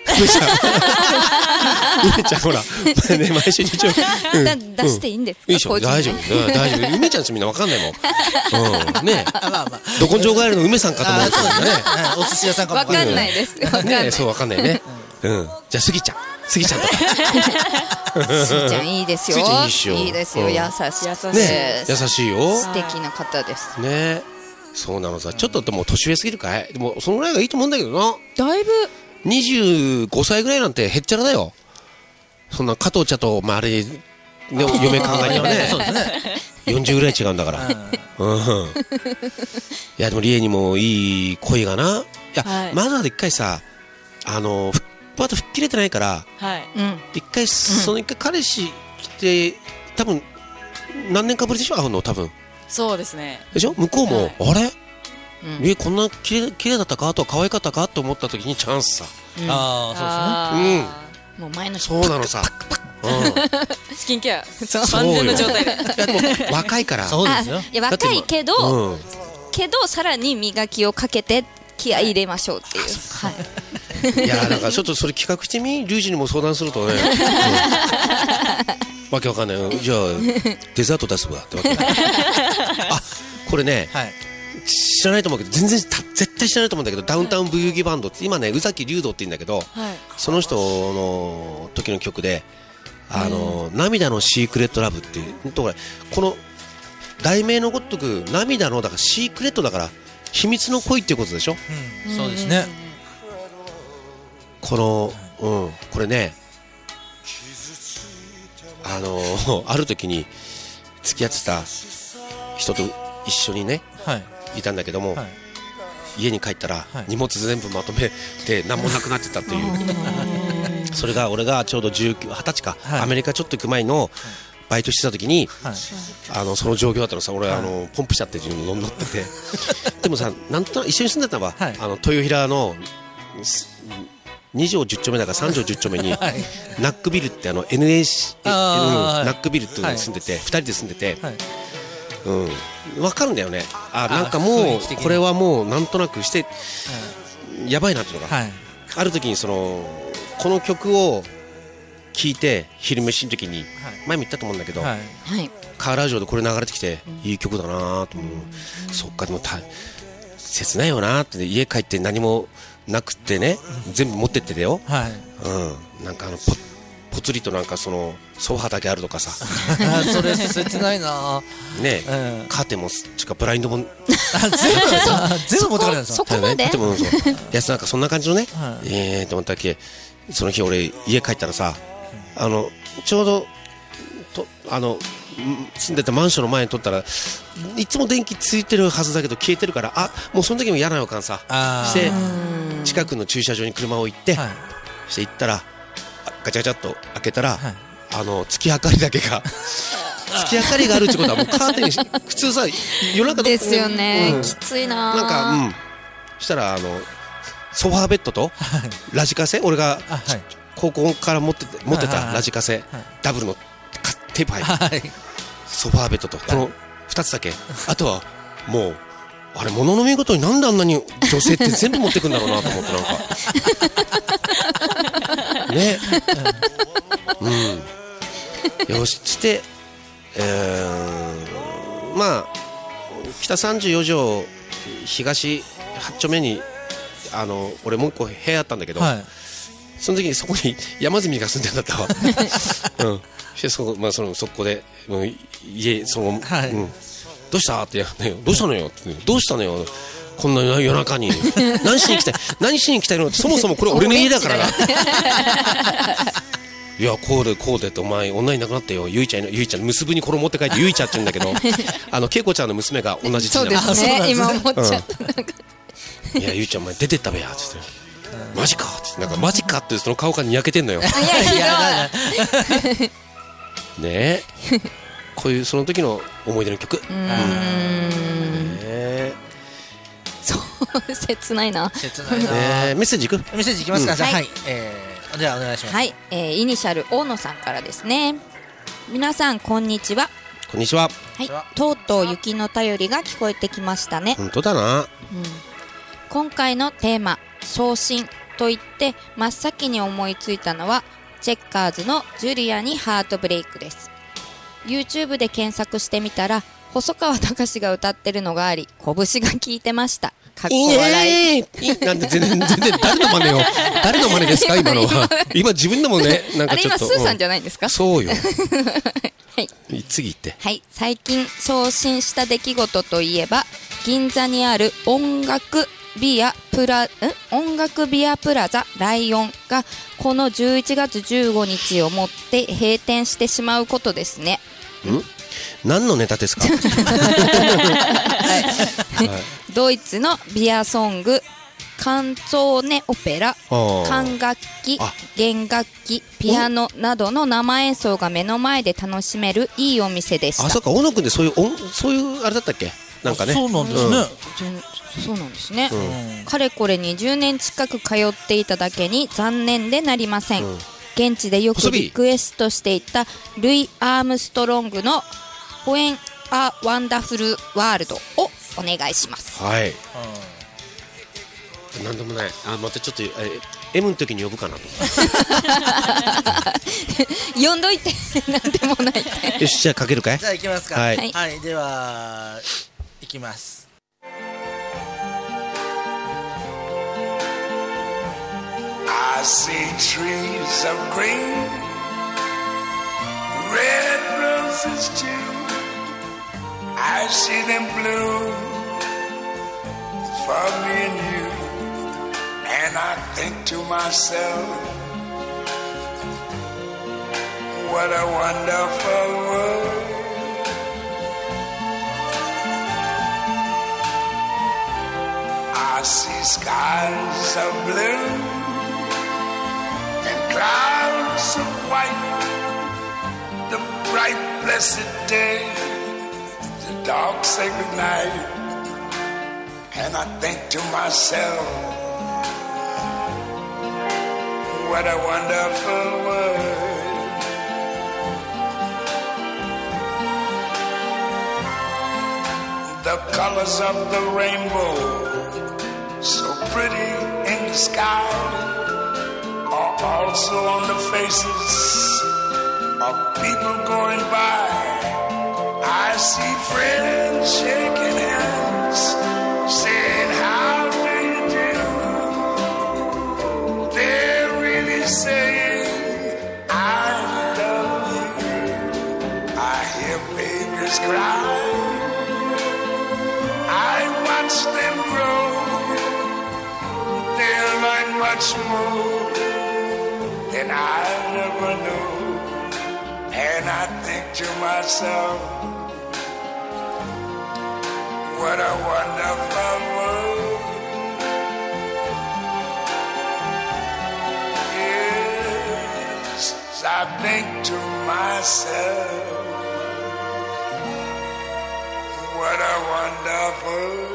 梅ちゃん梅ちゃんほらね毎週日曜だ出していいんですか？ いいでしょ、大丈夫、うん大丈夫。梅ちゃんちみんなわかんないもん。うんね、 まあまあど根性ガエルの梅さんかと思ってたんだね。 お寿司屋さんかもわかんないです。わかんない。 ね、そうわかんないね。うん。じゃあスギちゃん、スギちゃんとか。 スギちゃんいいですよ。 スギちゃんいいっしょ。 いいですよ。 うん優しい優しい。 ね、優しいよ。 素敵な方です。 ね、そうなのさ。ちょっとでも年上すぎるかい？でもそのぐらいがいいと思うんだけどな。 だいぶにじゅうごさいぐらいなんてへっちゃらだよ。そんな加藤茶とまああれね嫁考えにはね。 そうですね。 よんじゅうぐらい違うんだから。うん。いやでもリエにもいい声がな。いや、はい、まだ一回さ、あのまだ吹っ切れてないから、 はい、 一回その一回彼氏来て多分何年かぶりでしょ会うの多分。 そうですね。 でしょ向こうも、はい、あれ、 うん、 リエこんな綺麗綺麗だったかとか可愛かったかと思った時にチャンスさ。 うん、 ああそうですね。 うん。 もう前のそうなのさ。 うん、スキンケア万全の状態で。いやでも若いから。 そうですよ。 いや若いけど、うん、けどさらに磨きをかけて気合い入れましょうっていう。はい。 いやなんかちょっとそれ企画してみ、リュウジにも相談するとね。うん、わけわかんない。じゃあデザート出すわってわけ。あこれね。はい、知らないと思うけど全然絶対知らないと思うんだけど、ダウンタウンブギウギバンドって今ね宇崎竜童って言うんだけど、はい、その人の時の曲であの涙のシークレットラブっていうこの題名のごとく涙のだからシークレットだから秘密の恋っていうことでしょ、 うん、そうですね。 この、うん、これねあのある時に付き合ってた人と一緒にね、はいいたんだけども、はい、家に帰ったら、はい、荷物全部まとめて何もなくなってたっていうそれが俺がちょうどじゅうきゅう、はたちか、はい、アメリカちょっと行く前のバイトしてた時に、はい、あのその状況だったのさ俺、はい、あのポンプしちゃって自分の乗っててでもさなんとなく一緒に住んでたのは、はい、あの豊平のに条じゅっ丁目だからさん条じゅっ丁目に、はい、ナックビルってあの エヌエーシー、うん、ナックビルっていうのに住んでて、はい、ふたりで住んでて、はいうん、分かるんだよね。あなんかもうこれはもうなんとなくしてやばいなっていうのが、はい、ある時にそのこの曲を聴いて昼飯の時に、はい、前も言ったと思うんだけど、はい、カーラジオでこれ流れてきて、うん、いい曲だなと思う、うん、そっかでもた切ないよなって家帰って何もなくってね、うん、全部持ってってたよ、はいうん、なんかあのポぽつりとなんかそのソファーだけあるとかさそれ切ないなねえ、うん、カーテンもちかブラインドも全部全部持ってかれるんですよ。そこまでやつなんかそんな感じのね、はい、ええーと思ったっけその日俺家帰ったらさ、うん、あのちょうどとあの住んでたマンションの前に撮ったらいつも電気ついてるはずだけど消えてるからあもうその時も嫌な予感さして近くの駐車場に車を行って、はい、して行ったらガチャガチャっと開けたら、はい、あの月明かりだけが月明かりがあるってことはもうカーテン普通さ夜中ですよね、うん、きついななんかうんしたらあのソファーベッドとラジカセ俺が、はい、高校から持って持ってたラジカセ、はいはい、ダブルのテープ入って、はい、ソファーベッドとこのふたつだけあとはもうあれ物の見事になんであんなに女性って全部持ってくんだろうなと思ってなんかねうんよしして、えー、まあ北さんじゅうよ条東はち丁目にあの俺もう一個部屋あったんだけど、はい、その時にそこに山住が住んでんだったわうんしてそこ、まあ、そのそこでもう家その、はいうんどうしたってねどうしたのよってどうしたのよこんな夜中に何しに来たい何しに来たいのそもそもこれ俺の家だからないやこうでこうでってお前女いなくなったよゆいちゃんゆいちゃん結ぶにこれ持って帰ってゆいちゃんって言うんだけどあのけいこちゃんの娘が同じそうですね今思っちゃった、 うん、いやゆいちゃんお前出てったべやつってマジかってなんかマジかってその顔がにやけてんのよいやいやねえこういうその時の思い出の曲うーん、 ね、そう切ないな切ないな、 えー、メッセージいくメッセージいきますか、うん、じゃあ、はいはいえー、じゃあお願いしますはい、えー、イニシャル大野さんからですね皆さんこんにちはこんにちははいとうとう雪の便りが聞こえてきましたね本当だな、うん、 今回のテーマ昇進と言って真っ先に思いついたのはチェッカーズのジュリアにハートブレイクです。 YouTube で検索してみたら細川たかしが歌ってるのがあり拳が効いてました。かっこ笑い。 いいなんで全然全然誰の真似を誰の真似ですか今のは。今自分でもねなんかちょっと。 あれ今スーさんじゃないんですか。 そうよ。 はい。 次行って。 はい。最近昇進した出来事といえば銀座にある音楽ビアプラん音楽ビアプラザライオンがこのじゅういちがつじゅうごにちをもって閉店してしまうことですね。 ん？何のネタですか？ はい、ドイツのビアソングカンツォーネオペラ、管楽器、弦楽器、ピアノなどの生演奏が目の前で楽しめるいいお店でした。 あ、そうか、大野くんでそういう音そういうあれだったっけ？なんかね。 そうなんですね。 うん、そうなんですね、 うん。 かれこれにじゅうねん近く通っていただけに残念でなりません。うん、現地でよくリクエストしていたルイ・アームストロングのWhen a Wonderful World をお願いします。 はい。なんでもない。あ、またちょっと M の時に呼ぶかなと。 呼んどいてなんでもない。 よし、じゃあかけるかい。 じゃあ行きますか。 はい。 はい、では行きます。 I see trees of green, red roses too. I see them bloom for me and you, and I think to myself, what a wonderful world. I see skies of blue and clouds of white, the bright blessed day, the dark sacred night, and I think to myself, what a wonderful world. The colors of the rainbow, so pretty in the sky, are also on the faces of people going by. I see friends shaking hands, saying how do you do. They're really saying I love you. I hear babies cry, I watch them grow. They'll learn much more than I never knew. And I think to myself, what a wonderful world. Yes, I think to myself, what a wonderful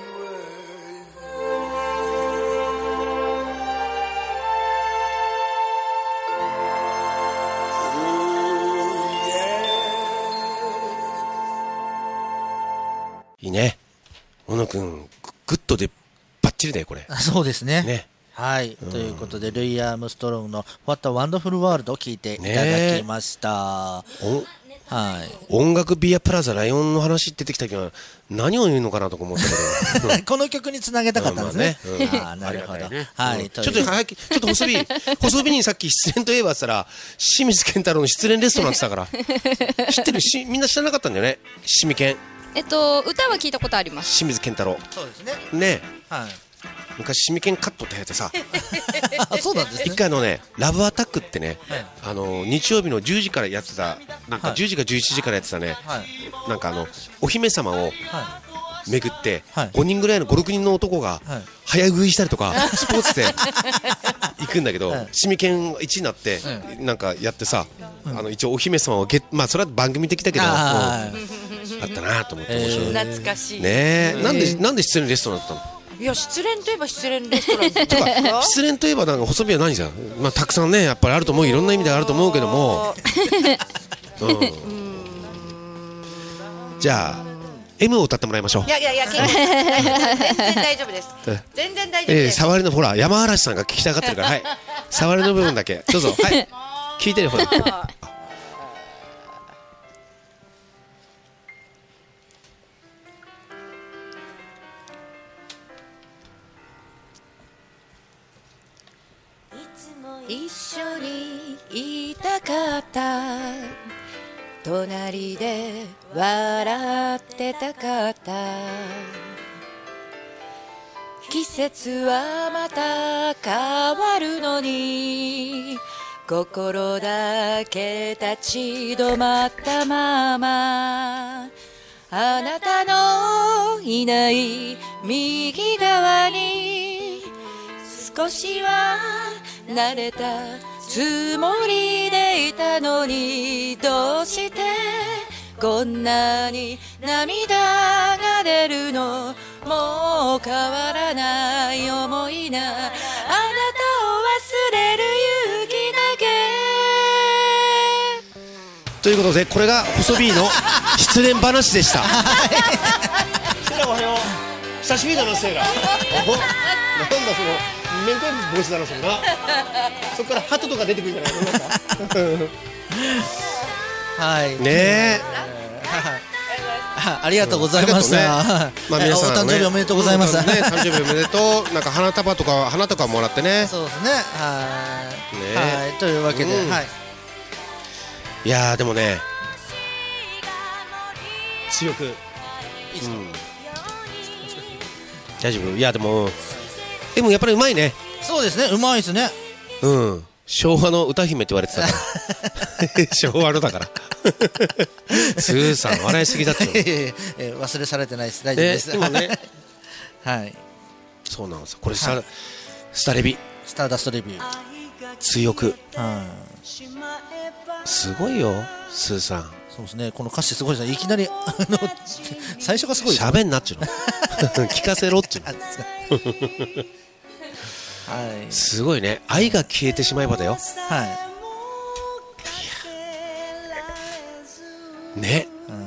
いいね。小野くん、グッドでバッチリだよ、これ。 そうですね。 ね。 はい、うん。ということで、ルイ・アームストロングの What a Wonderful World を聞いていただきました。ね、はい。 音楽ビアプラザライオンの話出てきた時は何を言うのかなとか思ったけど。 この曲につなげたかったんですね。うん、ああ、なるほど。ね、はい、うん。ちょっと早く、ちょっと細火、細火にさっき失恋といえばったら、清水健太郎の失恋レストランって言ったから。知ってるし、みんな知らなかったんだよね。清水健。 えっと、歌は聞いたことあります。 清水健太郎。 そうですね。 ね。 はい。 昔、清水健カットってやってさ。 あ、そうなんですね。 一回のね、ラブアタックってね、はい、あの、日曜日のじゅうじからやってた、なんかじゅうじかじゅういちじからやってたね、はい、なんかあの、お姫様を巡って、はい、ごにんぐらいのご、ろくにんの男が、早食いしたりとか、スポーツで行くんだけど、はい、清水健いちになって、はい、なんかやってさ、あの、一応お姫様をゲッ、まあ、それは番組的だけど、あったなと思って、面白い。 懐かしい。 ねえ、なんで、なんで失恋レストランだったの？ いや、失恋といえば失恋レストランとか失恋といえばなんか細火は何じゃん、まあ、たくさんねやっぱりあると思う、いろんな意味であると思うけども、うん、じゃあ M を歌ってもらいましょう。 いやいやいや、全然大丈夫です。全然大丈夫えー、 です。 触りのほら山嵐さんが聞きたがってるから、はい、触りの部分だけどうぞ。はい、聞いてるほら。 一緒にいたかった、隣で笑ってたかった、季節はまた変わるのに心だけ立ち止まったまま、あなたのいない右側に少しは慣れたつもりでいたのに、どうしてこんなに涙が出るの、もう変わらない思いな、あなたを忘れる勇気だけ。 ということでこれが細 B の失恋話でした。セイラおはよう、久しぶりだなセイラ。なんだその面と帽子だなそれな。そこからハトとか出てくるんじゃないのなんか。 はいねえ。 ありがとうございました。 まあ皆さんお誕生日おめでとうございます。 ね、誕生日おめでとう。なんか花束とか花とかもらってね。 そうですね。はい。はい。というわけで、はい。 いやーでもね、強く。大丈夫。いやでもでもやっぱりうまいね。 そうですね。うまいですね。 うん。昭和の歌姫って言われてたから昭和のだからスーさん笑いすぎだっちゃう忘れされてないです。大丈夫です。 でもねはいそうなんですよこれスタ、スタレビスターダストレビュー追憶すごいよスーさん。 そうですね。この歌詞すごいですね。いきなりあの最初がすごい喋んなっちゅうの聞かせろっちゅうのはい、すごいね。愛が消えてしまえばだよ。 はい。 ね。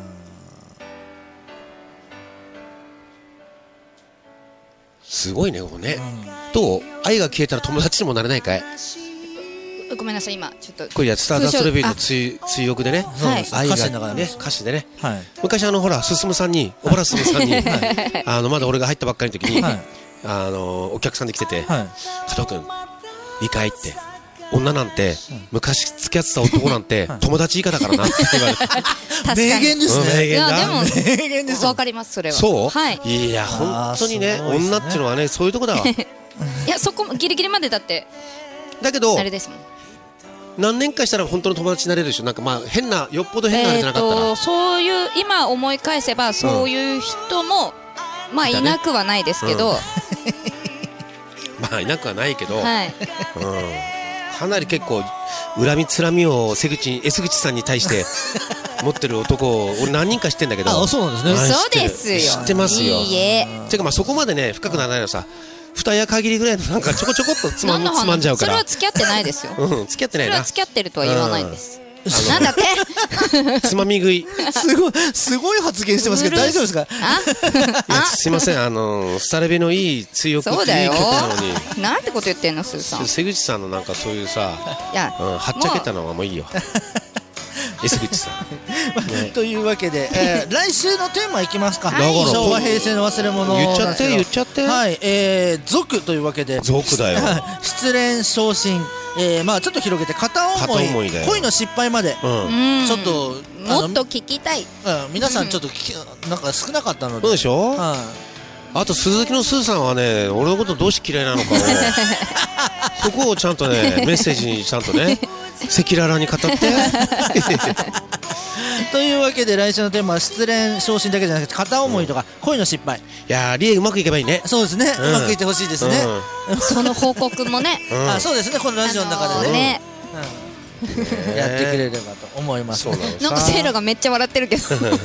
すごいね、こうね。どう？愛が消えたら友達にもなれないかい？ ごめんなさい、今ちょっとこれやスターダストレビューの追追憶でね、 愛がね歌詞でね。昔あのほら進さんに小原進さんにあのまだ俺が入ったばっかりの時に。あのお客さんで来てて、加藤君いいかいって女なんて昔付き合ってた男なんて友達以下だからなって言われて名言ですね。 名言だ。 いやでも分かりますそれは。 そう？ はい。 いや本当にね女っていうのはねそういうとこだわ。いやそこギリギリまでだってだけどあれですもん。 何年かしたら本当の友達になれるでしょ。なんかまあ変なよっぽど変なあれじゃなかったらそういう今思い返せばそういう人もまあいなくはないですけど、 まあいなくはないけど、 はい、 うん、かなり結構恨みつらみを瀬口 S 口さんに対して持ってる男を俺何人か知ってんだけど。 あ、そうなんですね。 そうですよ。 知ってますよ。 いいえ。 てかまあそこまでね深くならないのさ。二夜限りぐらいのなんかちょこちょこっとつまんつまんじゃうから。 それは付き合ってないですよ。 うん、付き合ってないな。 それは付き合ってるとは言わないんです。なんだってつまみ食いすごいすごい発言してますけど大丈夫ですか？ あすいませんあのスタレビのいい追憶っていい曲なのになんてこと言ってんのスーさん。 瀬口さんのなんかそういうさいや、 うん、はっちゃけたのはもういいよS 口さん、 ね、というわけで、えー、来週のテーマいきますか、はい、昭和平成の忘れ物言っちゃって言っちゃってはい、えー、族というわけで族だよ失恋昇進、えー、まあちょっと広げて片思い、 片思いだよ恋の失敗まで、うん、ちょっともっと聞きたい、 うん、皆さんちょっとなんか少なかったのでそうでしょ、 はい、 あと鈴木のスーさんはね俺のことどうして嫌いなのかをそこをちゃんとねメッセージにちゃんとね赤裸々に語ってというわけで来週のテーマは失恋昇進だけじゃなくて片思いとか恋の失敗、 いやーリエうまくいけばいいね。 そうですね、うん、うまくいってほしいですね、 うん、その報告もね、 うん、あそうですねこのラジオの中でね、 あのーねうん、やってくれればと思います。 そうなのなんかセイラがめっちゃ笑ってるけどセイラ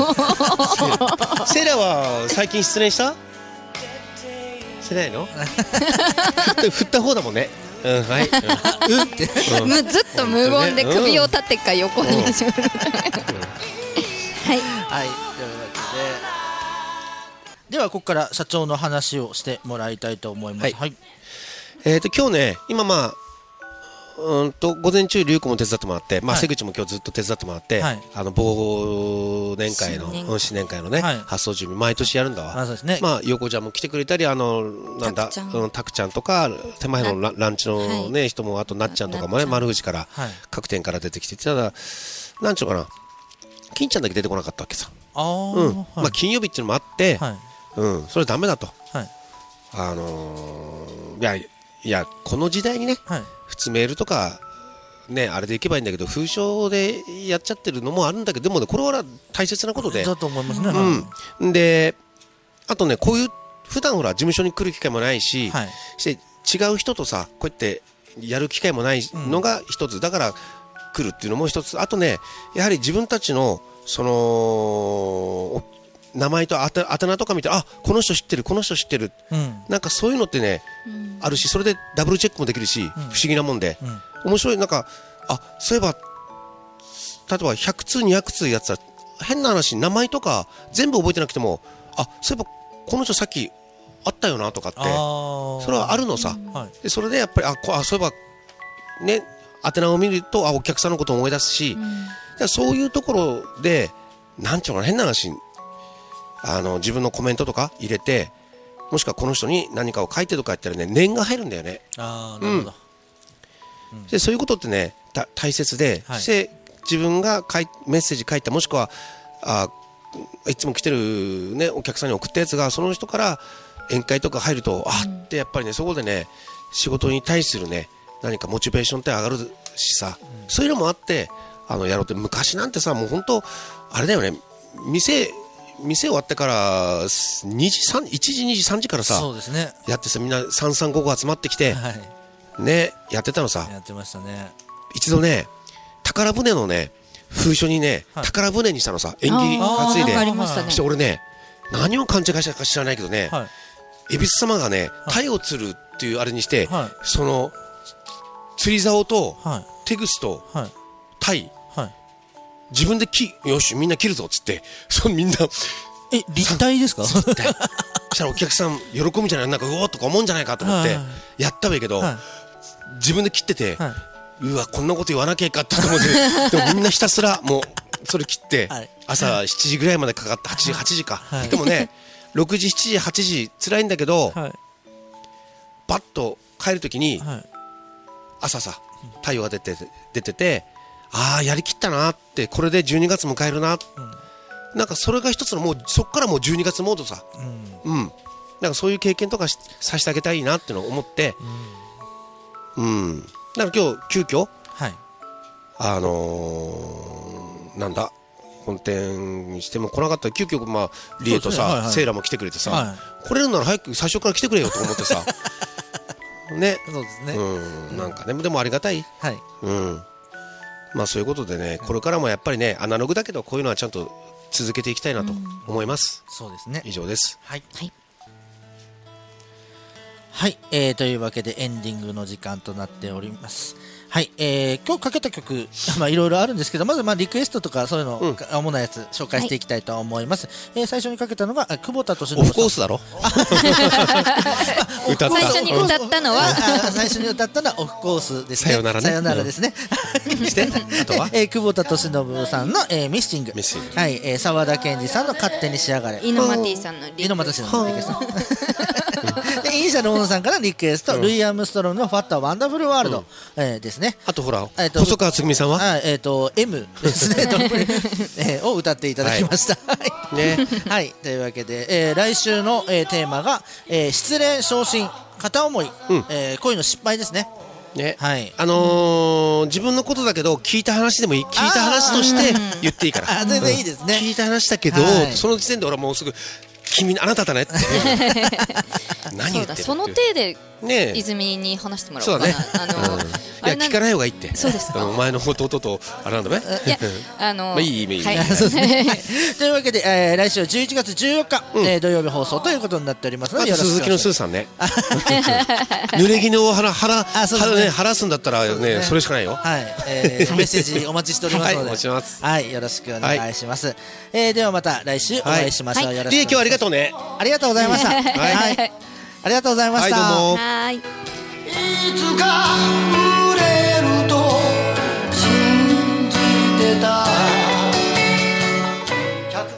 は最近失恋したしてないの振った方だもんね。うんはい、 うんってずっと無言で首を立てか横に、うん、はいはいというわけでではここから社長の話をしてもらいたいと思います。はい、はい、 えーと今日ね今まあうんと午前中、龍子も手伝ってもらって、まあ、瀬口も今日ずっと手伝ってもらって、はい、あの忘年会の新年会のね、はい、発送準備毎年やるんだわ。 あ、そうですね。 まあ横ちゃんも来てくれたり、あのなんだたくちゃんとか手前のラ、ランチのね、はい、人もあとなっちゃんとかもね丸藤から、はい、各店から出てきて、ただなんちゅうかな金ちゃんだけ出てこなかったわけさ。あ、うん、はい、まあ金曜日っていうのもあって、はい、うん、それダメだと、はい、あのー、いやいやこの時代にね、はい、普通メールとかねあれでいけばいいんだけど封書でやっちゃってるのもあるんだけど、でもねこれは大切なことでだと思いますね。 うん、であとねこういう普段ほら事務所に来る機会もないし、はい、して違う人とさこうやってやる機会もないのが一つ、うん、だから来るっていうのも一つ。あとねやはり自分たちのその名前とあた、あだ名とか見て、あ、この人知ってるこの人知ってる、うん、なんかそういうのってね、うん、あるし、それでダブルチェックもできるし、うん、不思議なもんで、うん、面白い。なんかあそういえば例えばひゃくつうにひゃくつうやってたら変な話名前とか全部覚えてなくても、あそういえばこの人さっき会ったよなとかってそれはあるのさ、うん、でそれでやっぱりあこあそういえばね宛名を見るとあお客さんのことを思い出すし、うん、そういうところでなんちゅうの変な話あの自分のコメントとか入れて、もしくはこの人に何かを書いてとかやったらね念が入るんだよね。 あーなるほど、 うん、でそういうことってね大切で、はい、して自分が書いメッセージ書いた、もしくはあいつも来てる、ね、お客さんに送ったやつがその人から宴会とか入ると、うん、あってやっぱりねそこでね仕事に対するね何かモチベーションって上がるしさ、うん、そういうのもあってあのやろうって。昔なんてさもう本当あれだよね、店店終わってからにじさんいちじにじさんじからさそうですねやってさ、みんなさんさんごご集まってきて、はい、ねやってたのさ。 やってましたね。 一度ね宝船のね封書にね、はい、宝船にしたのさ、縁起担いで。 ありましたね。 して俺ね何を勘違いしたか知らないけどね、はい、恵比寿様がね鯛を釣るっていうあれにして、はい、その釣り竿と、はい、テグスと、はい、鯛、はい、自分できよしみんな切るぞっつってそみんなえ立体ですか？ 立体したらお客さん喜ぶんじゃない、なんかうおーとか思うんじゃないかと思ってやったわけど、はい、自分で切ってて、はい、うわこんなこと言わなきゃいかったと思ってでもみんなひたすらもうそれ切って、はい、朝しちじぐらいまでかかってはちじはちじか、はい、でもねろくじしちじはちじ辛いんだけど、はい、バッと帰るときに、はい、朝さ太陽が出て出てて、ああやりきったなって、これでじゅうにがつ迎えるな、うん、なんかそれが一つのもうそっからもうじゅうにがつモードさ、うん、うん、なんかそういう経験とかさせてあげたいなってのを思って、うん、うん、だから今日急遽、はい、あのー、なんだ本店にしても来なかったら急遽まあリエとさ、ね、はいはい、セイラも来てくれてさ、はい、来れるなら早く最初から来てくれよと思ってさね、 そうですね、 うん、なんかねでもありがたい、はい、うん、まあそういうことでね、これからもやっぱりねアナログだけどこういうのはちゃんと続けていきたいなと思います、 うん、そうですね。 以上です。 はい、はいはい、えー、というわけでエンディングの時間となっております。はい、えー、今日かけた曲まあいろいろあるんですけど、まずまあリクエストとかそういうの、うん、主なやつ紹介していきたいと思います、はい、えー、最初にかけたのが久保田敏信さん。 オフコースだろ歌った最初に歌ったのは最初に歌ったのはオフコースですね。 さよならね。 さよならですね、 うん、してあとは、 えー、久保田敏信さんの、えー、ミッシング、ミッシング、はい、えー、沢田研二さんの勝手に仕上がれ、 猪俣 T さんのリクエスト、 猪俣 T さんのリクエストでイニシャル小野さんからリクエスト、うん、ルイ・アームストロングのファット・ワンダフル・ワールド、うん、えー、ですね。 あとほら、えー、と細川つぐみさんは、 あ、えー、と M ですねえー、を歌っていただきました、はいね、はい、というわけで、えー、来週の、えー、テーマが、えー、失恋昇進片思い、うん、えー、恋の失敗ですね。 ね、はい、あのー、自分のことだけど聞いた話でもいい、聞いた話として言っていいから、 あ、全然いいですね、 うん、聞いた話だけど、はい、その時点で俺はもうすぐ君あなただねって何言ってるって、 その体で泉に話してもらおうかな、ね、あの、うん、あれ聞かない方がいいって。 そうですか。 お前の弟とあれなんだね。 いやあのまあいいいいいい。 というわけで、えー、来週はじゅういちがつじゅうよっか、うん、えー、土曜日放送ということになっておりますので、 鈴木のスーさんね。濡れ衣を腹腹腹ね晴らすんだったらねそれしかないよ。 はい。えー、メッセージお待ちしておりますので、 お待ちしてます。 はい、よろしくお願いします。えー、ではまた来週お会いしましょう。よろしく。 今日はありがとうね。 ありがとうございました。はい。ありがとうございました。 はい、どうも。 はい。 いつか売れると信じてた